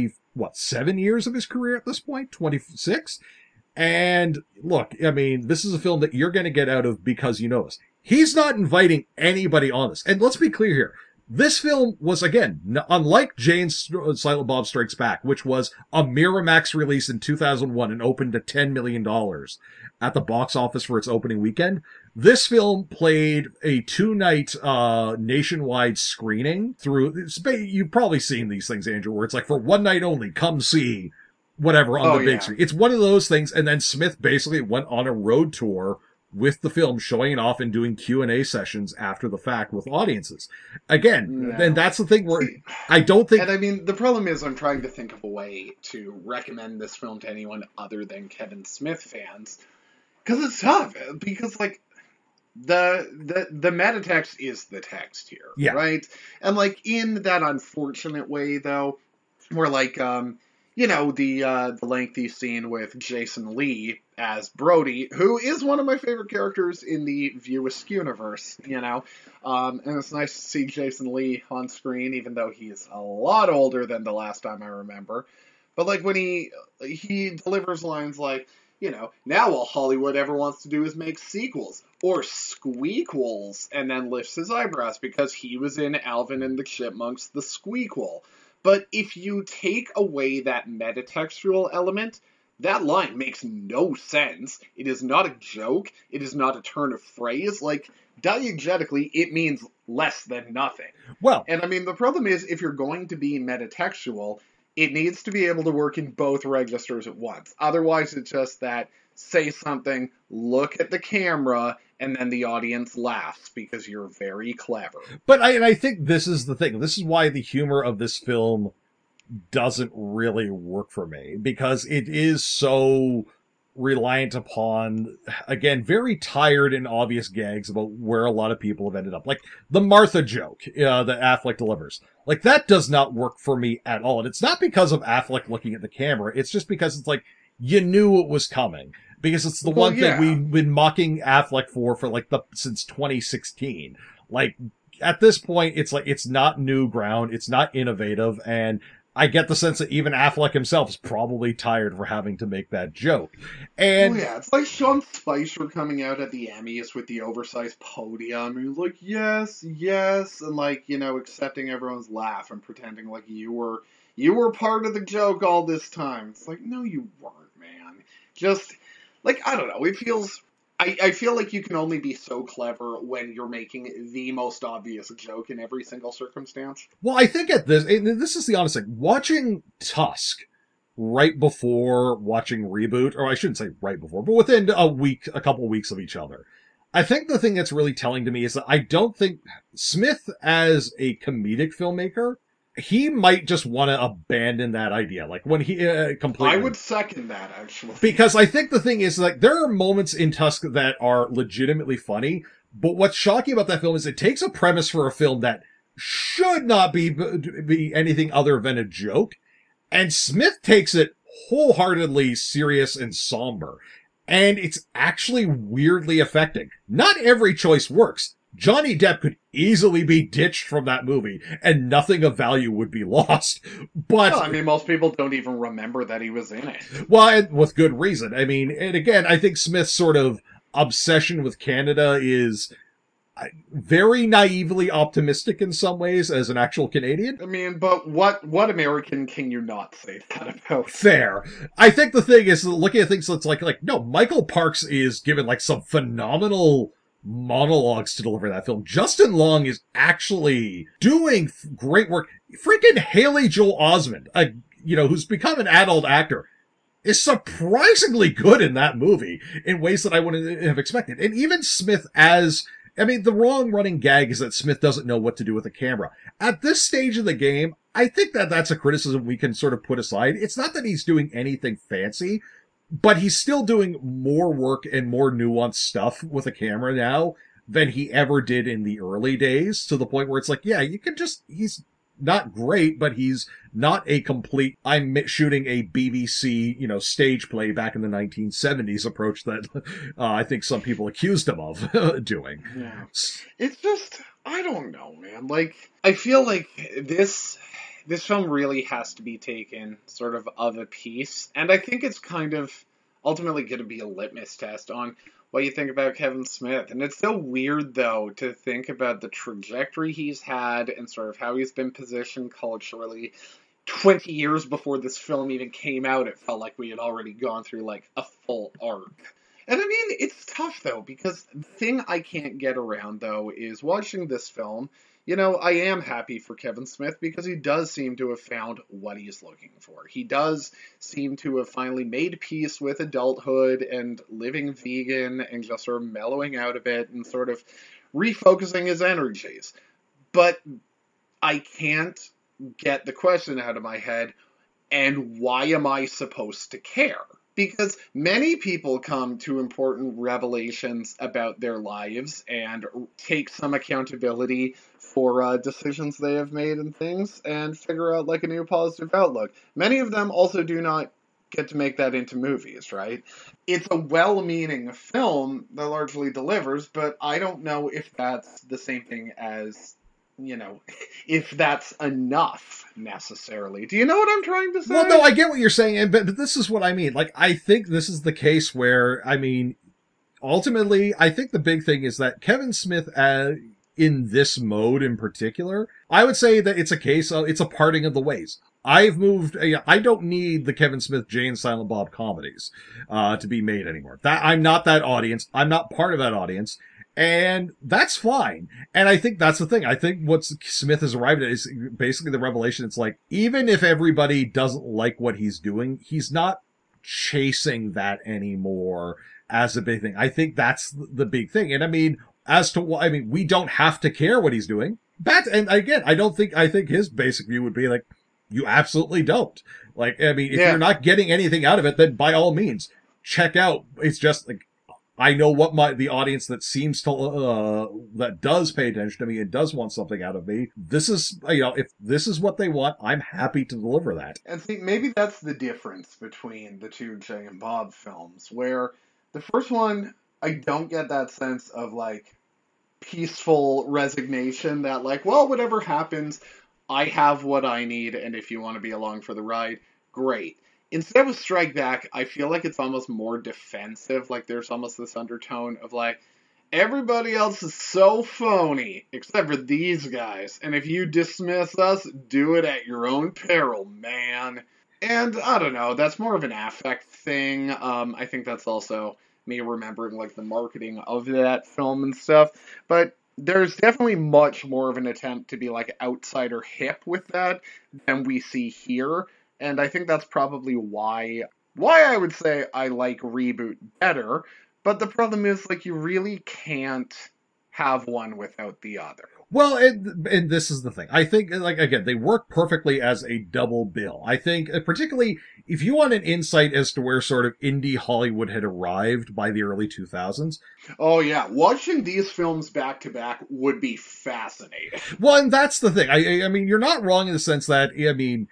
7 years of his career at this point? 26? And look, I mean, this is a film that you're going to get out of because you know us. He's not inviting anybody on this. And let's be clear here. This film was, again, unlike Jay and Silent Bob Strikes Back, which was a Miramax release in 2001 and opened to $10 million at the box office for its opening weekend. This film played a 2-night nationwide screening through. You've probably seen these things, Andrew, where it's like, for one night only, come see whatever on the big screen. It's one of those things, and then Smith basically went on a road tour with the film, showing it off and doing Q&A sessions after the fact with audiences. Again, and that's the thing where I don't think... And I mean, the problem is I'm trying to think of a way to recommend this film to anyone other than Kevin Smith fans. Because it's tough. Because, like, the meta text is the text here, right? And, like, in that unfortunate way, though, where, like, the lengthy scene with Jason Lee as Brody, who is one of my favorite characters in the View Askew universe, and it's nice to see Jason Lee on screen, even though he's a lot older than the last time I remember. But, like, when he delivers lines like, now all Hollywood ever wants to do is make sequels, or squeakquels, and then lifts his eyebrows because he was in Alvin and the Chipmunks, the squeakquel. But if you take away that metatextual element, that line makes no sense. It is not a joke. It is not a turn of phrase. Like, diegetically, it means less than nothing. Well, and I mean, the problem is, if you're going to be metatextual, it needs to be able to work in both registers at once. Otherwise, it's just that, say something, look at the camera, and then the audience laughs because you're very clever. But I think this is the thing. This is why the humor of this film doesn't really work for me, because it is so reliant upon, again, very tired and obvious gags about where a lot of people have ended up. Like the Martha joke that Affleck delivers. Like, that does not work for me at all. And it's not because of Affleck looking at the camera. It's just because it's like, you knew it was coming. Because it's the one thing we've been mocking Affleck for like since 2016. Like, at this point, it's like, it's not new ground. It's not innovative. And I get the sense that even Affleck himself is probably tired for having to make that joke. And yeah, it's like Sean Spicer coming out at the Emmys with the oversized podium. He was like, yes, yes, and like, accepting everyone's laugh and pretending like you were part of the joke all this time. It's like, no, you weren't, man. Just, like, I don't know. It feels... I feel like you can only be so clever when you're making the most obvious joke in every single circumstance. Well, I think this is the honest thing. Watching Tusk right before watching Reboot, or I shouldn't say right before, but within a couple weeks of each other, I think the thing that's really telling to me is that I don't think Smith, as a comedic filmmaker, he might just want to abandon that idea. Like, when he completely... I would second that, actually. Because I think the thing is, like, there are moments in Tusk that are legitimately funny, but what's shocking about that film is it takes a premise for a film that should not be anything other than a joke, and Smith takes it wholeheartedly serious and somber. And it's actually weirdly affecting. Not every choice works. Johnny Depp could easily be ditched from that movie, and nothing of value would be lost. But well, I mean, most people don't even remember that he was in it. Well, and with good reason. I mean, and again, I think Smith's sort of obsession with Canada is very naively optimistic in some ways as an actual Canadian. I mean, but what American can you not say that about? Fair. I think the thing is, looking at things that's like, no, Michael Parks is given like some phenomenal monologues to deliver that film. Justin Long is actually doing great work. Freaking Haley Joel Osment, who's become an adult actor, is surprisingly good in that movie in ways that I wouldn't have expected. And even Smith the wrong running gag is that Smith doesn't know what to do with a camera. At this stage of the game, I think that that's a criticism we can sort of put aside. It's not that he's doing anything fancy, but he's still doing more work and more nuanced stuff with a camera now than he ever did in the early days, to the point where it's like, yeah, he's not great, but he's not a complete, I'm shooting a BBC, stage play back in the 1970s approach that I think some people accused him of doing. Yeah. It's just, I don't know, man. Like, I feel like this film really has to be taken sort of a piece, and I think it's kind of ultimately going to be a litmus test on what you think about Kevin Smith. And it's so weird, though, to think about the trajectory he's had and sort of how he's been positioned culturally. 20 years before this film even came out, it felt like we had already gone through, like, a full arc. And I mean, it's tough, though, because the thing I can't get around, though, is watching this film. I am happy for Kevin Smith because he does seem to have found what he's looking for. He does seem to have finally made peace with adulthood and living vegan and just sort of mellowing out a bit and sort of refocusing his energies. But I can't get the question out of my head, and why am I supposed to care? Because many people come to important revelations about their lives and take some accountability for decisions they have made and things, and figure out like a new positive outlook. Many of them also do not get to make that into movies, right? It's a well-meaning film that largely delivers, but I don't know if that's the same thing as, if that's enough necessarily. Do you know what I'm trying to say? Well, no, I get what you're saying, but this is what I mean. Like, I think this is the case where, ultimately, I think the big thing is that Kevin Smith, in this mode in particular, I would say that it's a parting of the ways. I've moved. I don't need the Kevin Smith, Jay and Silent Bob comedies to be made anymore. I'm not that audience. I'm not part of that audience, and that's fine. And I think that's the thing. I think what Smith has arrived at is basically the revelation. It's like, even if everybody doesn't like what he's doing, he's not chasing that anymore as a big thing. I think that's the big thing. And we don't have to care what he's doing. And again, I think his basic view would be like, you absolutely don't. Like, if you're not getting anything out of it, then by all means, check out. It's just like, I know what the audience that seems to, that does pay attention to me and does want something out of me. This is, if this is what they want, I'm happy to deliver that. And see, maybe that's the difference between the two Jay and Bob films, where the first one, I don't get that sense of like peaceful resignation that like, well, whatever happens, I have what I need, and if you want to be along for the ride, great. Instead with Strike Back, I feel like it's almost more defensive, like there's almost this undertone of like, everybody else is so phony, except for these guys, and if you dismiss us, do it at your own peril, man. And I don't know, that's more of an affect thing. I think that's also me remembering like the marketing of that film and stuff. But there's definitely much more of an attempt to be like outsider hip with that than we see here. And I think that's probably why I would say I like Reboot better. But the problem is like you really can't have one without the other. Well, and this is the thing. I think, like, again, they work perfectly as a double bill. I think, particularly, if you want an insight as to where sort of indie Hollywood had arrived by the early 2000s. Oh, yeah. Watching these films back to back would be fascinating. Well, and that's the thing. I mean, you're not wrong in the sense that, I mean,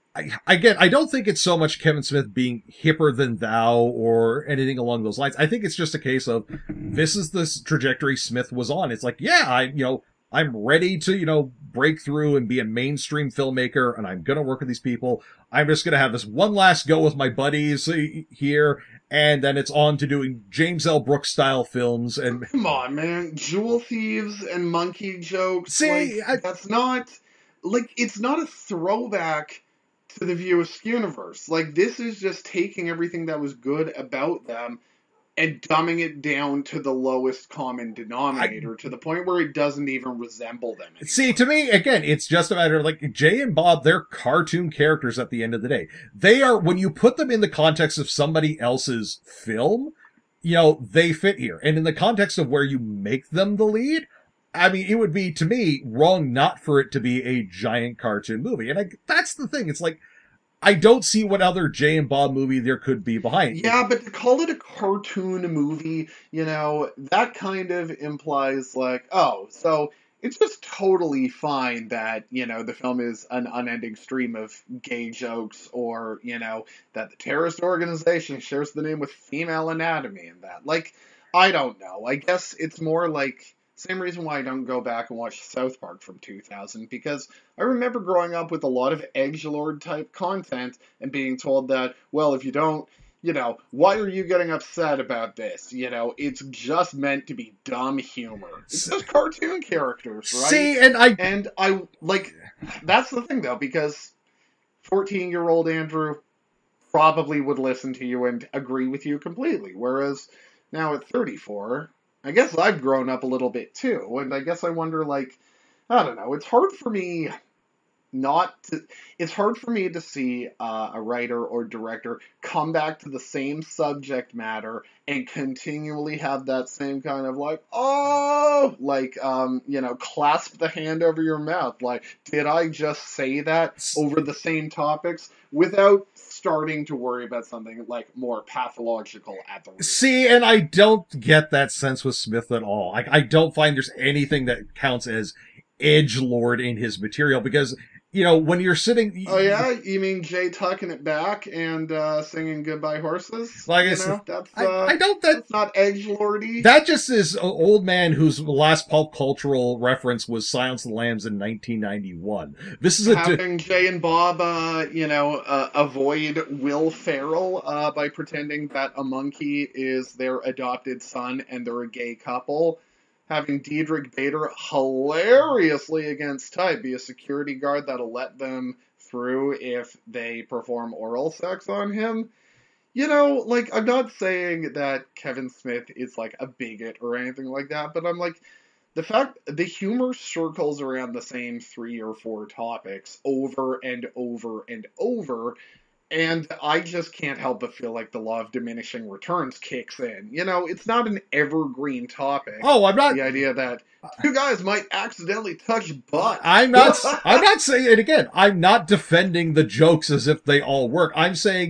I don't think it's so much Kevin Smith being hipper than thou or anything along those lines. I think it's just a case of, this is the trajectory Smith was on. It's like, yeah, I'm ready to, break through and be a mainstream filmmaker, and I'm going to work with these people. I'm just going to have this one last go with my buddies here, and then it's on to doing James L. Brooks style films. And come on, man, jewel thieves and monkey jokes. See, that's not like it's not a throwback to the View Askew universe. Like this is just taking everything that was good about them and dumbing it down to the lowest common denominator to the point where it doesn't even resemble them anymore. See, to me, again, it's just a matter of like Jay and Bob, they're cartoon characters at the end of the day. They are, when you put them in the context of somebody else's film, they fit here. And in the context of where you make them the lead, I mean, it would be, to me, wrong not for it to be a giant cartoon movie. And that's the thing. It's like, I don't see what other Jay and Bob movie there could be behind. Yeah, but to call it a cartoon movie, that kind of implies like, oh, so it's just totally fine that, the film is an unending stream of gay jokes or, that the terrorist organization shares the name with Female Anatomy and that. Like, I don't know. I guess it's more like, same reason why I don't go back and watch South Park from 2000, because I remember growing up with a lot of edgelord type content and being told that, well, if you don't, why are you getting upset about this? It's just meant to be dumb humor. It's just cartoon characters, right? See, and I like, that's the thing though, because 14-year-old Andrew probably would listen to you and agree with you completely, whereas now at 34... I guess I've grown up a little bit too, and I guess I wonder, like, I don't know, it's hard for me to see a writer or director come back to the same subject matter and continually have that same kind of like, clasp the hand over your mouth. Like, did I just say that over the same topics without starting to worry about something like more pathological at the root? See, and I don't get that sense with Smith at all. I don't find there's anything that counts as edgelord in his material because, when you're sitting... Oh, yeah? You mean Jay tucking it back and singing Goodbye Horses? Like that's not edgelordy. That just is an old man whose last pop cultural reference was Silence of the Lambs in 1991. This is having Jay and Bob, avoid Will Ferrell by pretending that a monkey is their adopted son and they're a gay couple. Having Diedrich Bader hilariously against type be a security guard that'll let them through if they perform oral sex on him. I'm not saying that Kevin Smith is like a bigot or anything like that, but I'm like, the fact the humor circles around the same 3 or 4 topics over and over and over, and I just can't help but feel like the law of diminishing returns kicks in. It's not an evergreen topic. Oh, I'm not... The idea that two guys might accidentally touch butt. I'm not saying it again. I'm not defending the jokes as if they all work. I'm saying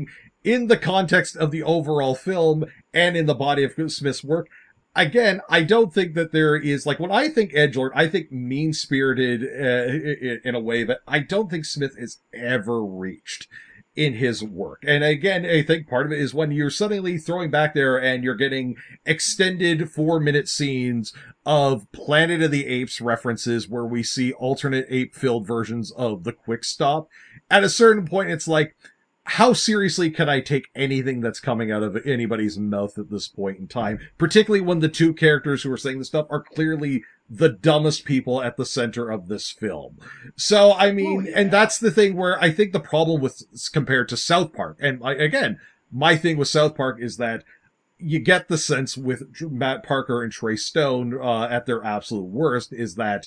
in the context of the overall film and in the body of Smith's work, again, I don't think that there is, like, when I think edgelord, I think mean-spirited in a way that I don't think Smith has ever reached in his work. And again, I think part of it is when you're suddenly throwing back there and you're getting extended 4-minute scenes of Planet of the Apes references where we see alternate ape-filled versions of the Quick Stop. At a certain point, it's like, how seriously can I take anything that's coming out of anybody's mouth at this point in time? Particularly when the two characters who are saying this stuff are clearly the dumbest people at the center of this film. So, I mean, and that's the thing where I think the problem with, compared to South Park, and again, my thing with South Park is that you get the sense with Matt Parker and Trey Stone at their absolute worst is that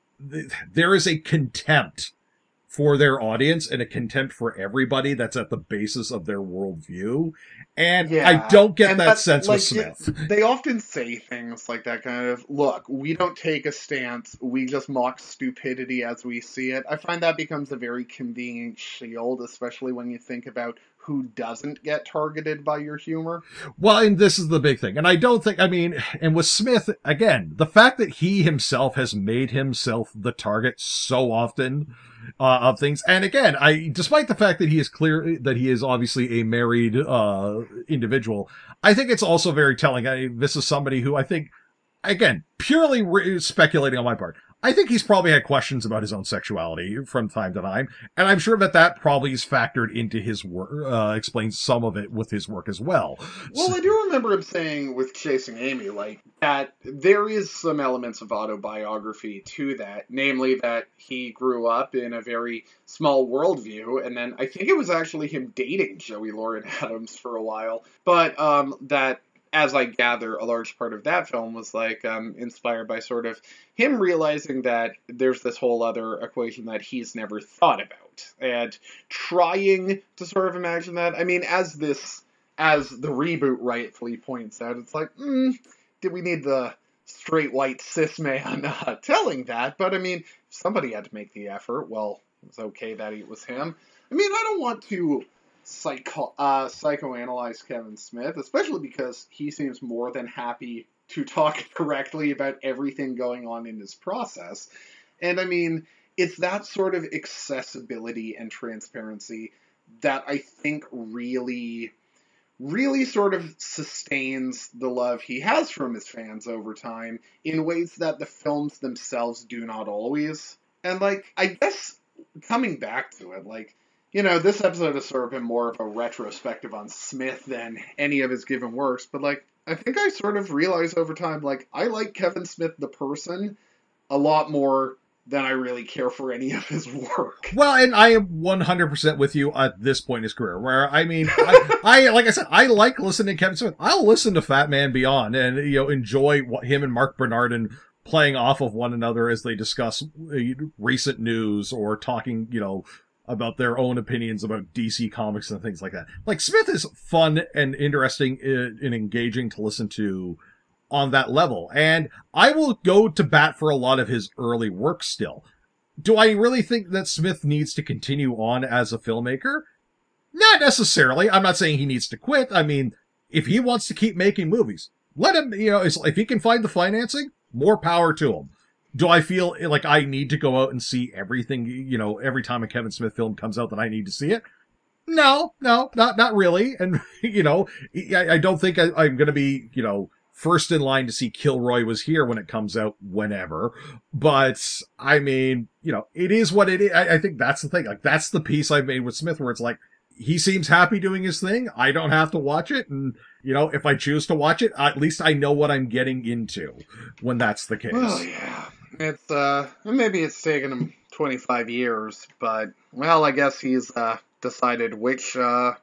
there is a contempt for their audience and a contempt for everybody that's at the basis of their worldview. And I don't get that sense with Smith. They often say things like that kind of, look, we don't take a stance, we just mock stupidity as we see it. I find that becomes a very convenient shield, especially when you think about who doesn't get targeted by your humor. Well, and this is the big thing. And I don't think, I mean, and with Smith, again, the fact that he himself has made himself the target so often of things. And again, despite the fact that he is clear that he is obviously a married individual, I think it's also very telling. This is somebody who I think, again, purely speculating on my part, I think he's probably had questions about his own sexuality from time to time, and I'm sure that probably is factored into his work, explains some of it with his work as well. Well, I do remember him saying with Chasing Amy, like, that there is some elements of autobiography to that, namely that he grew up in a very small worldview, and then I think it was actually him dating Joey Lauren Adams for a while, but that, as I gather, a large part of that film was like inspired by sort of him realizing that there's this whole other equation that he's never thought about, and trying to sort of imagine that. I mean, as the reboot rightfully points out, it's like, did we need the straight white cis man telling that? But I mean, if somebody had to make the effort, well, it's okay that it was him. I mean, I don't want to psychoanalyze Kevin Smith, especially because he seems more than happy to talk directly about everything going on in his process. And I mean, it's that sort of accessibility and transparency that I think really sort of sustains the love he has from his fans over time in ways that the films themselves do not always. And like, I guess coming back to it, like, you know, this episode has sort of been more of a retrospective on Smith than any of his given works, but, like, I think I sort of realized over time, like, I like Kevin Smith the person a lot more than I really care for any of his work. Well, and I am 100% with you at this point in his career, where, I mean, I like I said, I like listening to Kevin Smith. I'll listen to Fat Man Beyond and, you know, enjoy him and Mark Bernardin playing off of one another as they discuss recent news or talking, you know, about their own opinions about DC Comics and things like that. Like, Smith is fun and interesting and engaging to listen to on that level. And I will go to bat for a lot of his early work still. Do I really think that Smith needs to continue on as a filmmaker? Not necessarily. I'm not saying he needs to quit. I mean, if he wants to keep making movies, let him, you know, if he can find the financing, more power to him. Do I feel like I need to go out and see everything, you know, every time a Kevin Smith film comes out that I need to see it? No, not really. And, you know, I don't think I'm going to be, you know, first in line to see Kilroy Was Here when it comes out whenever. But, I mean, you know, it is what it is. I think that's the thing. Like, that's the piece I've made with Smith where it's like, he seems happy doing his thing. I don't have to watch it. And, you know, if I choose to watch it, at least I know what I'm getting into when that's the case. Well, yeah. It's, maybe it's taken him 25 years, but, well, I guess he's, decided which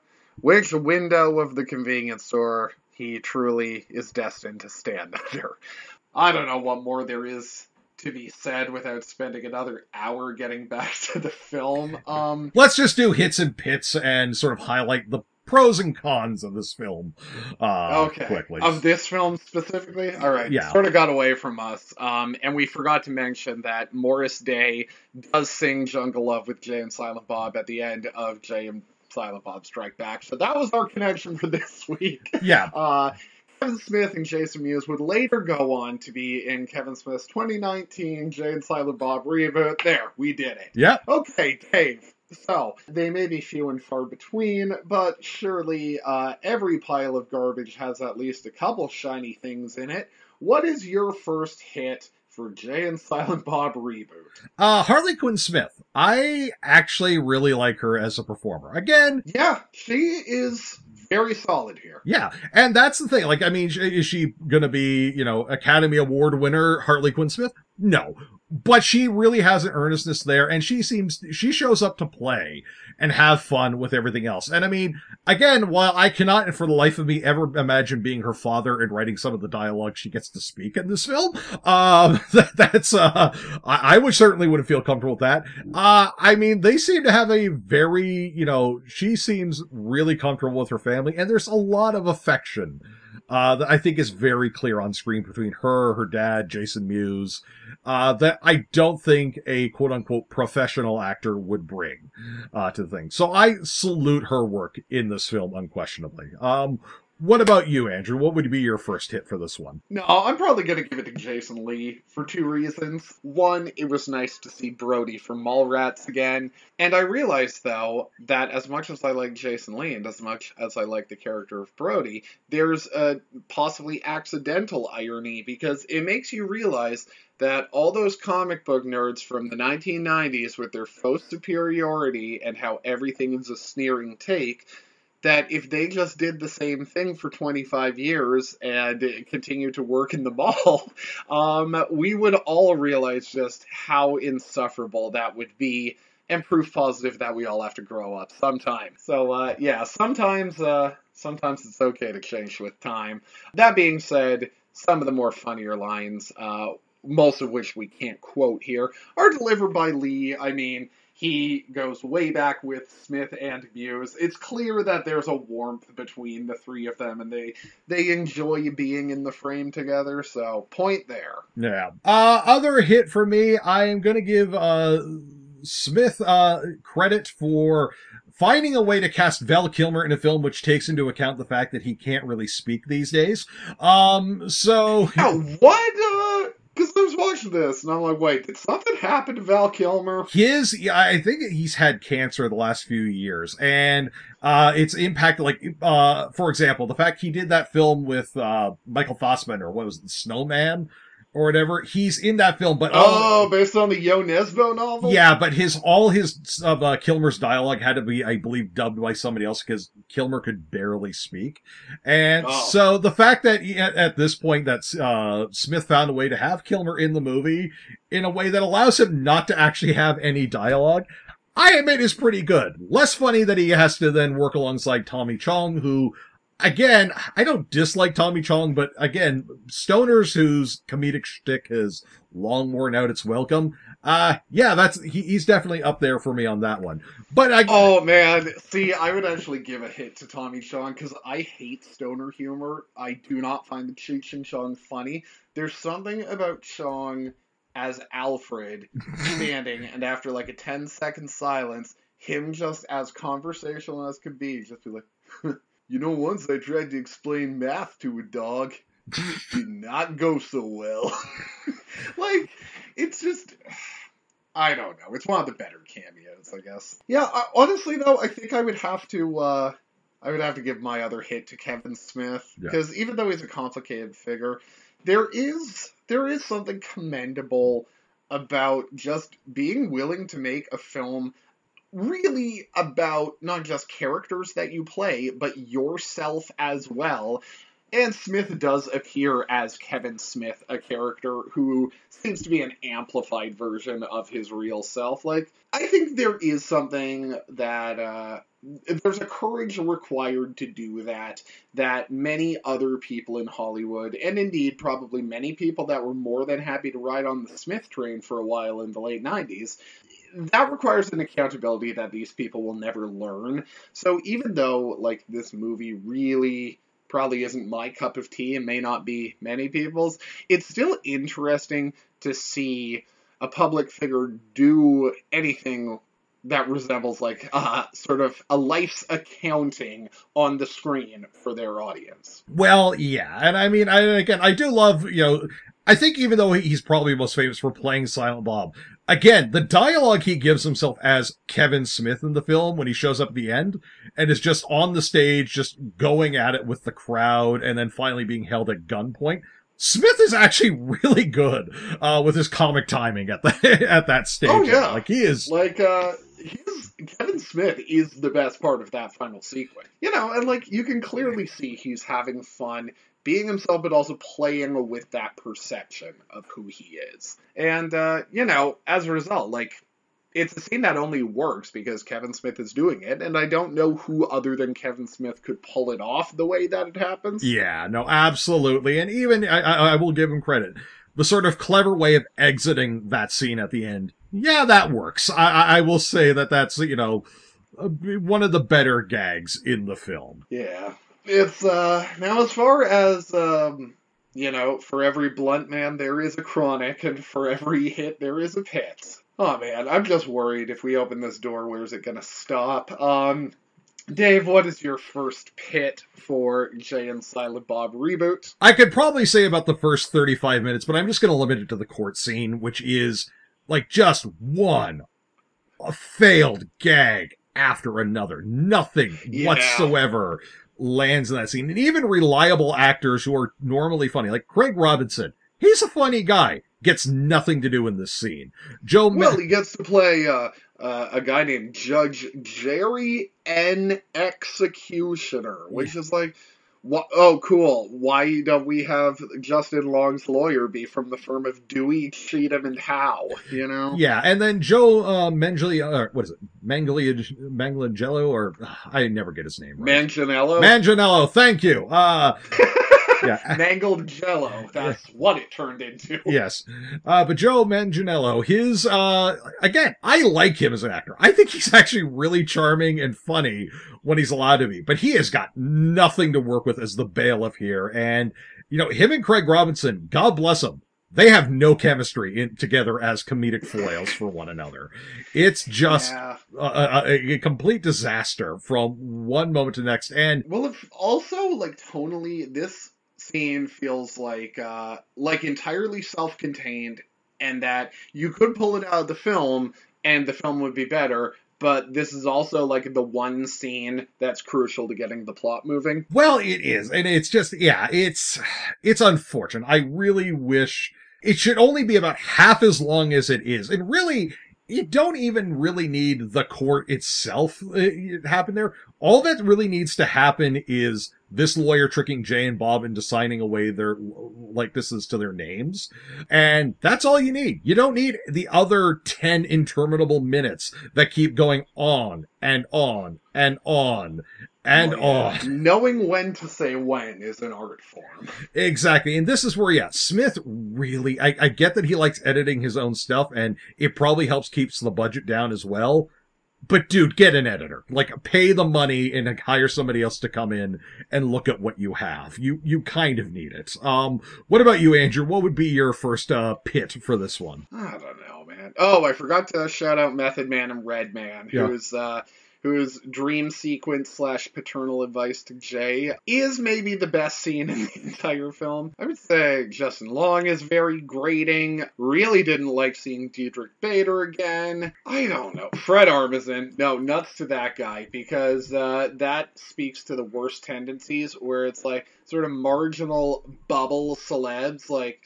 window of the convenience store he truly is destined to stand under. I don't know what more there is to be said without spending another hour getting back to the film. Let's just do hits and pits and sort of highlight the pros and cons of this film quickly. Of this film specifically? All right. Yeah. Sort of got away from us. And we forgot to mention that Morris Day does sing Jungle Love with Jay and Silent Bob at the end of Jay and Silent Bob Strike Back. So that was our connection for this week. Yeah. Kevin Smith and Jason Mewes would later go on to be in Kevin Smith's 2019 Jay and Silent Bob reboot. There, we did it. Yeah. Okay, Dave. So, they may be few and far between, but surely every pile of garbage has at least a couple shiny things in it. What is your first hit for Jay and Silent Bob reboot? Harley Quinn Smith. I actually really like her as a performer. Again, Yeah, she is very solid here. yeah, and that's the thing. Like, I mean, is she gonna be, Academy Award winner Harley Quinn Smith? No, but she really has an earnestness there, and she shows up to play and have fun with everything else. And I mean, again, while I cannot for the life of me ever imagine being her father and writing some of the dialogue she gets to speak in this film, I would certainly wouldn't feel comfortable with that. I mean, they seem to have a very, she seems really comfortable with her family, and there's a lot of affection that I think is very clear on screen between her dad, Jason Mewes, that I don't think a quote-unquote professional actor would bring to the thing. So I salute her work in this film, unquestionably. What about you, Andrew? What would be your first hit for this one? No, I'm probably going to give it to Jason Lee for two reasons. One, it was nice to see Brody from Mallrats again. And I realized, though, that as much as I like Jason Lee and as much as I like the character of Brody, there's a possibly accidental irony because it makes you realize that all those comic book nerds from the 1990s with their faux superiority and how everything is a sneering take, that if they just did the same thing for 25 years and continued to work in the mall, we would all realize just how insufferable that would be, and proof positive that we all have to grow up sometime. So, yeah, sometimes it's okay to change with time. That being said, some of the more funnier lines, most of which we can't quote here, are delivered by Lee. I mean, he goes way back with Smith and Mewes. It's clear that there's a warmth between the three of them, and they enjoy being in the frame together, so point there. Yeah. Other hit for me, I am going to give Smith credit for finding a way to cast Val Kilmer in a film which takes into account the fact that he can't really speak these days. So... Now, what? Because I was watching this, and I'm like, wait, did something happen to Val Kilmer? I think he's had cancer the last few years, and it's impacted, for example, the fact he did that film with Michael Fassbender, what was it, Snowman? Or whatever, he's in that film, but based on the Yo Nesbo novel? Yeah, but all his Kilmer's dialogue had to be, I believe, dubbed by somebody else because Kilmer could barely speak. And so the fact that at this point that Smith found a way to have Kilmer in the movie in a way that allows him not to actually have any dialogue, I admit is pretty good. Less funny that he has to then work alongside Tommy Chong, who, again, I don't dislike Tommy Chong, but again, stoners whose comedic shtick has long worn out its welcome. He's definitely up there for me on that one. But oh man, see, I would actually give a hit to Tommy Chong because I hate stoner humor. I do not find the Cheech and Chong funny. There's something about Chong as Alfred standing, and after like a 10-second silence, him just as conversational as could be, just be like, once I tried to explain math to a dog, it did not go so well. It's just, I don't know. It's one of the better cameos, I guess. Yeah, honestly though, I think I would have to give my other hit to Kevin Smith, because even though he's a complicated figure, there is something commendable about just being willing to make a film really about not just characters that you play, but yourself as well. And Smith does appear as Kevin Smith, a character who seems to be an amplified version of his real self. I think there is something that, there's a courage required to do that many other people in Hollywood, and indeed probably many people that were more than happy to ride on the Smith train for a while in the late 90s, that requires an accountability that these people will never learn. So even though, this movie really probably isn't my cup of tea and may not be many people's, it's still interesting to see a public figure do anything that resembles like sort of a life's accounting on the screen for their audience. Well, yeah, and I mean, I do love, I think even though he's probably most famous for playing Silent Bob, again, the dialogue he gives himself as Kevin Smith in the film when he shows up at the end and is just on the stage, just going at it with the crowd and then finally being held at gunpoint. Smith is actually really good with his comic timing at the at that stage. Oh yeah, like he is. like Kevin Smith is the best part of that final sequence. And like you can clearly see he's having fun being himself, but also playing with that perception of who he is. And as a result, like it's a scene that only works because Kevin Smith is doing it, and I don't know who other than Kevin Smith could pull it off the way that it happens. Yeah, no, absolutely. And even, I will give him credit. The sort of clever way of exiting that scene at the end, yeah, that works. I will say that that's, one of the better gags in the film. Yeah. It's, now as far as, for every blunt man there is a chronic, and for every hit there is a pit. Oh man, I'm just worried if we open this door, where's it gonna stop? Dave, what is your first pit for Jay and Silent Bob reboot? I could probably say about the first 35 minutes, but I'm just going to limit it to the court scene, which is like just a failed gag after another. Nothing whatsoever lands in that scene. And even reliable actors who are normally funny, like Craig Robinson, he's a funny guy, gets nothing to do in this scene. He gets to play a guy named Judge Jerry N. Executioner, which is like, oh, cool. Why don't we have Justin Long's lawyer be from the firm of Dewey, Cheatham, and Howe, Yeah, and then Joe Manganiello, or I never get his name right. Manganiello, thank you. Yeah. Mangled Jello. That's what it turned into. Yes. But Joe Manganiello, his, again, I like him as an actor. I think he's actually really charming and funny when he's allowed to be, but he has got nothing to work with as the bailiff here. And, him and Craig Robinson, God bless them, they have no chemistry together as comedic foils for one another. It's just a complete disaster from one moment to the next. And if also, like, tonally, this scene feels like entirely self-contained, and that you could pull it out of the film and the film would be better, but this is also like the one scene that's crucial to getting the plot moving. Well, it is, and it's just, it's unfortunate. I really wish it should only be about half as long as it is, and really, you don't even really need the court itself happen there. All that really needs to happen is this lawyer tricking Jay and Bob into signing away their likenesses to their names. And that's all you need. You don't need the other 10 interminable minutes that keep going on and on and on and on. Knowing when to say when is an art form. Exactly. And this is where, Smith really, I get that he likes editing his own stuff, and it probably helps keeps the budget down as well. But dude, get an editor. Like, pay the money and hire somebody else to come in and look at what you have. You kind of need it. What about you, Andrew? What would be your first pit for this one? I don't know, man. Oh, I forgot to shout out Method Man and Red Man, whose dream sequence / paternal advice to Jay is maybe the best scene in the entire film. I would say Justin Long is very grating. Really didn't like seeing Diedrich Bader again. I don't know. Fred Armisen. No, nuts to that guy, because that speaks to the worst tendencies where it's like sort of marginal bubble celebs, like,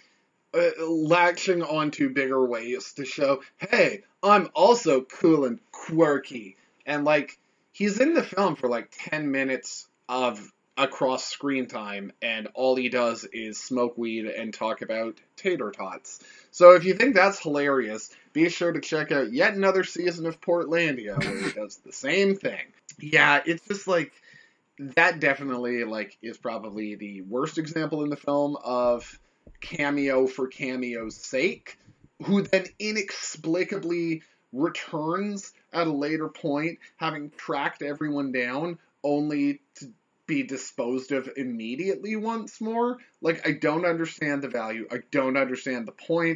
latching onto bigger ways to show, hey, I'm also cool and quirky. And, like, he's in the film for, like, 10 minutes of across screen time, and all he does is smoke weed and talk about tater tots. So if you think that's hilarious, be sure to check out yet another season of Portlandia, where he does the same thing. Yeah, it's just, like, that definitely, like, is probably the worst example in the film of cameo for cameo's sake, who then inexplicably returns at a later point, having tracked everyone down, only to be disposed of immediately once more. Like, I don't understand the value. I don't understand the point.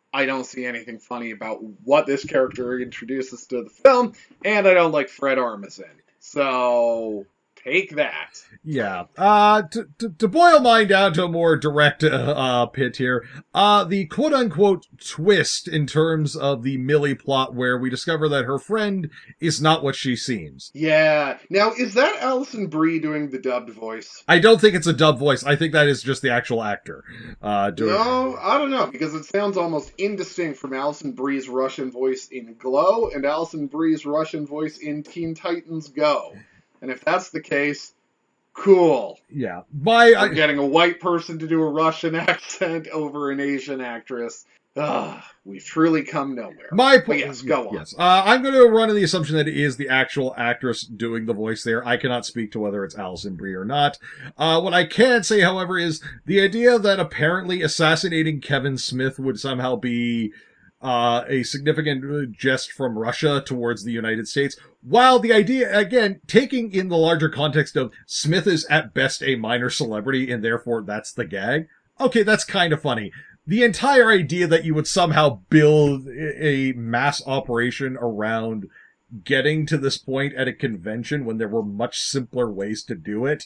I don't see anything funny about what this character introduces to the film, and I don't like Fred Armisen. So take that. Yeah. To boil mine down to a more direct pit here, the quote unquote twist in terms of the Millie plot, where we discover that her friend is not what she seems. Yeah. Now, is that Alison Brie doing the dubbed voice? I don't think it's a dub voice. I think that is just the actual actor doing. No, I don't know, because it sounds almost indistinct from Alison Brie's Russian voice in Glow and Alison Brie's Russian voice in Teen Titans Go. And if that's the case, cool. Yeah. I'm getting a white person to do a Russian accent over an Asian actress. We've truly come nowhere. My point. Yes, go on. Yes. I'm going to run on the assumption that it is the actual actress doing the voice there. I cannot speak to whether it's Alison Brie or not. What I can say, however, is the idea that apparently assassinating Kevin Smith would somehow be a significant jest from Russia towards the United States. While the idea, again, taking in the larger context of Smith is at best a minor celebrity and therefore that's the gag. Okay, that's kind of funny. The entire idea that you would somehow build a mass operation around getting to this point at a convention when there were much simpler ways to do it.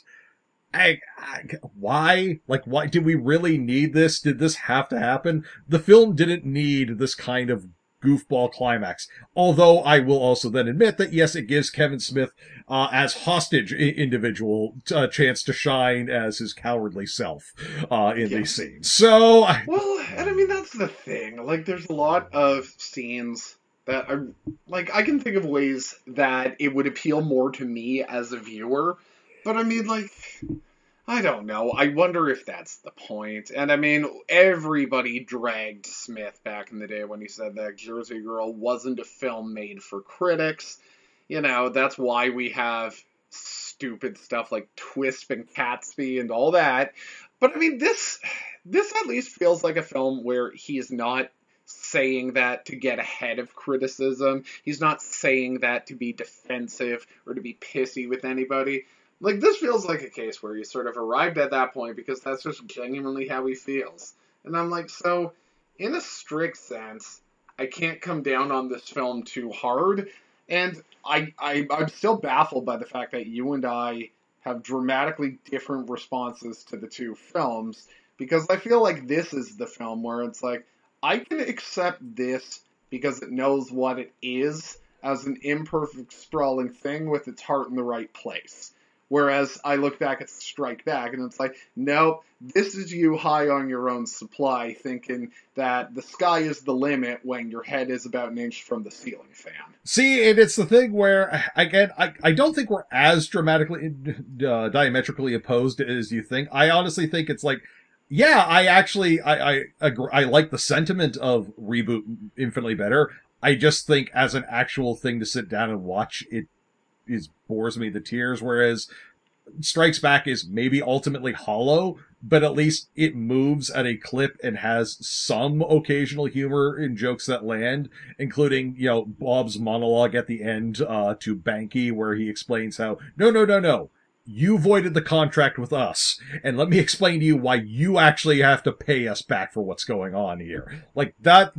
Why? Like, why did we really need this? Did this have to happen? The film didn't need this kind of goofball climax. Although I will also then admit that yes, it gives Kevin Smith as hostage individual a chance to shine as his cowardly self in these scenes. So, well, and I mean that's the thing. Like, there's a lot of scenes that are like I can think of ways that it would appeal more to me as a viewer, but I mean like. I don't know. I wonder if that's the point. And I mean, everybody dragged Smith back in the day when he said that Jersey Girl wasn't a film made for critics. You know, that's why we have stupid stuff like Twisp and Catsby and all that. But I mean, this at least feels like a film where he's not saying that to get ahead of criticism. He's not saying that to be defensive or to be pissy with anybody. Like, this feels like a case where he sort of arrived at that point because that's just genuinely how he feels. And I'm like, so, in a strict sense, I can't come down on this film too hard. And I'm still baffled by the fact that you and I have dramatically different responses to the two films. Because I feel like this is the film where it's like, I can accept this because it knows what it is as an imperfect, sprawling thing with its heart in the right place. Whereas I look back at Strike Back and it's like, nope, this is you high on your own supply thinking that the sky is the limit when your head is about an inch from the ceiling fan. See, and it's the thing where, again, I don't think we're as dramatically, diametrically opposed as you think. I honestly think it's like, yeah, I agree. I like the sentiment of reboot infinitely better. I just think as an actual thing to sit down and watch, it bores me to tears, whereas Strikes Back is maybe ultimately hollow, but at least it moves at a clip and has some occasional humor in jokes that land, including, you know, Bob's monologue at the end to Banky, where he explains how, no, you voided the contract with us, and let me explain to you why you actually have to pay us back for what's going on here. Like, that's...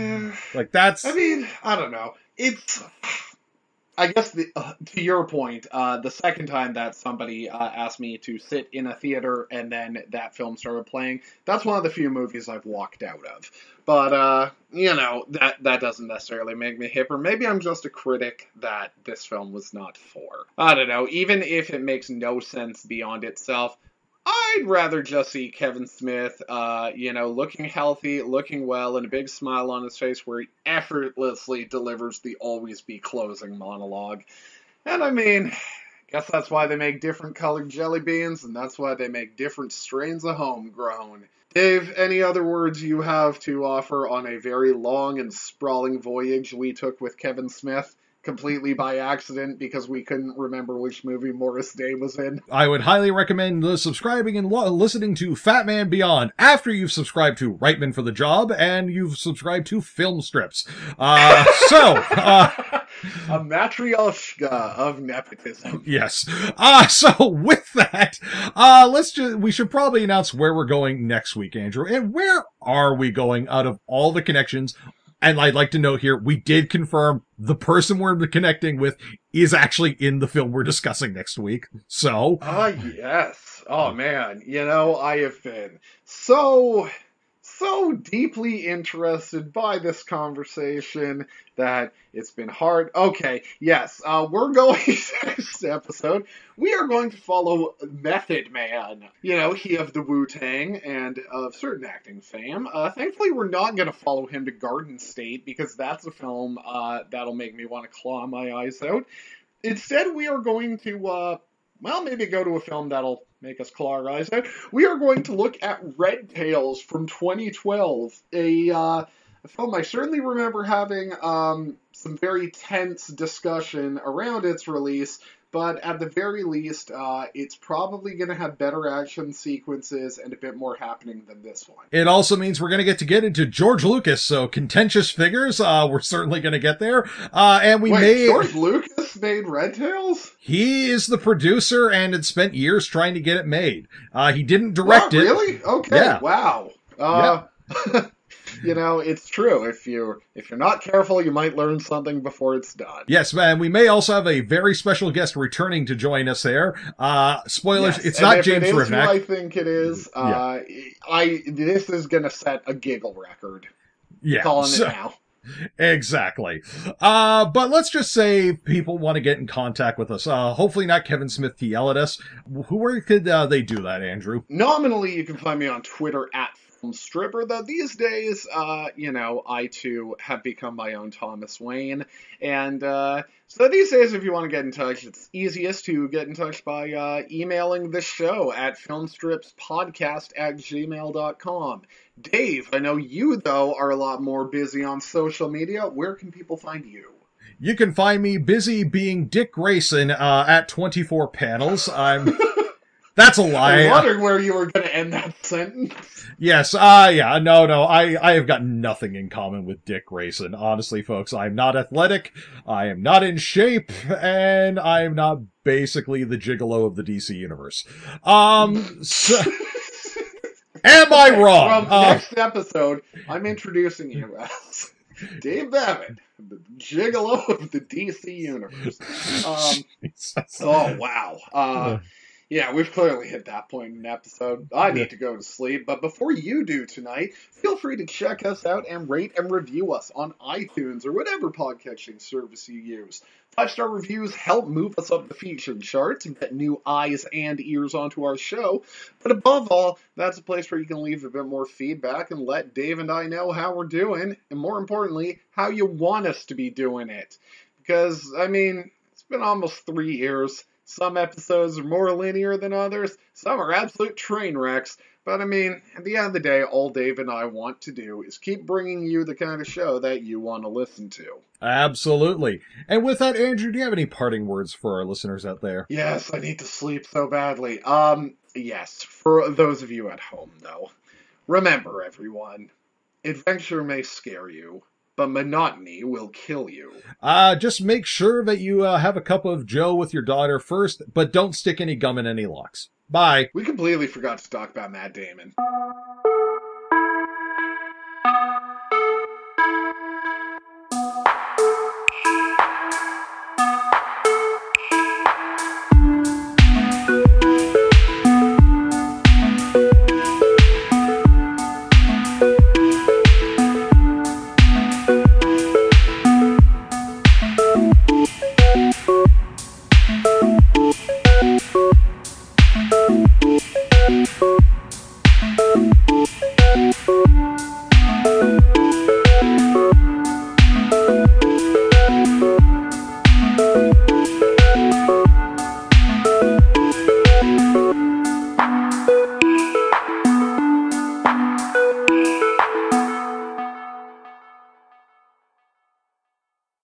I mean, I don't know. It's... I guess to your point, the second time that somebody asked me to sit in a theater and then that film started playing, that's one of the few movies I've walked out of. But, you know, that doesn't necessarily make me hipper. Maybe I'm just a critic that this film was not for. I don't know. Even if it makes no sense beyond itself, I'd rather just see Kevin Smith, you know, looking healthy, looking well, and a big smile on his face where he effortlessly delivers the always be closing monologue. And I mean, guess that's why they make different colored jelly beans, and that's why they make different strains of homegrown. Dave, any other words you have to offer on a very long and sprawling voyage we took with Kevin Smith? Completely by accident because we couldn't remember which movie Morris Day was in. I would highly recommend subscribing and listening to Fat Man Beyond after you've subscribed to Reitman for the Job and you've subscribed to Film Strips. A matryoshka of nepotism. Yes. So with that, we should probably announce where we're going next week, Andrew. And where are we going out of all the connections? And I'd like to note here, we did confirm the person we're connecting with is actually in the film we're discussing next week. So. Yes. Oh man, I have been so deeply interested by this conversation that it's been hard. Okay, yes, we're going next episode. We are going to follow Method Man. He of the Wu-Tang and of certain acting fame. Thankfully, we're not going to follow him to Garden State because that's a film that'll make me want to claw my eyes out. Instead, we are going to, maybe go to a film that'll make us claw our eyes out. We are going to look at Red Tails from 2012, a film I certainly remember having some very tense discussion around its release, but at the very least, it's probably going to have better action sequences and a bit more happening than this one. It also means we're going to get into George Lucas, so contentious figures. We're certainly going to get there. And George Lucas made Red Tails? He is the producer and had spent years trying to get it made. He didn't direct it. Really? Okay. Yeah. Wow. It's true. If you're not careful, you might learn something before it's done. Yes, man. We may also have a very special guest returning to join us there. Spoilers, yes. It's not James Rivnak. I think it is. This is going to set a giggle record. Yeah. Calling it now. Exactly. But let's just say people want to get in contact with us. Hopefully not Kevin Smith to yell at us. Where could they do that, Andrew? Nominally, you can find me on Twitter at Stripper, though these days, I too have become my own Thomas Wayne, and so these days, if you want to get in touch, it's easiest to get in touch by emailing the show at filmstripspodcast@gmail.com. Dave, I know you, though, are a lot more busy on social media. Where can people find you? You can find me busy being Dick Grayson at 24 Panels. That's a lie. I'm wondering where you were going to end that sentence. Yes, no, I have got nothing in common with Dick Grayson. Honestly, folks, I'm not athletic, I am not in shape, and I am not basically the gigolo of the DC universe. So, am I wrong? Well, next episode, I'm introducing you as Dave Babbitt, the gigolo of the DC universe. Oh, wow. Yeah, we've clearly hit that point in an episode. I need to go to sleep, but before you do tonight, feel free to check us out and rate and review us on iTunes or whatever podcasting service you use. 5-star reviews help move us up the featured charts and get new eyes and ears onto our show. But above all, that's a place where you can leave a bit more feedback and let Dave and I know how we're doing, and more importantly, how you want us to be doing it. Because, it's been almost 3 years. Some episodes are more linear than others. Some are absolute train wrecks. But at the end of the day, all Dave and I want to do is keep bringing you the kind of show that you want to listen to. Absolutely. And with that, Andrew, do you have any parting words for our listeners out there? Yes, I need to sleep so badly. Yes, for those of you at home, though. Remember, everyone, adventure may scare you, but monotony will kill you. Just make sure that you have a cup of Joe with your daughter first, but don't stick any gum in any locks. Bye. We completely forgot to talk about Matt Damon.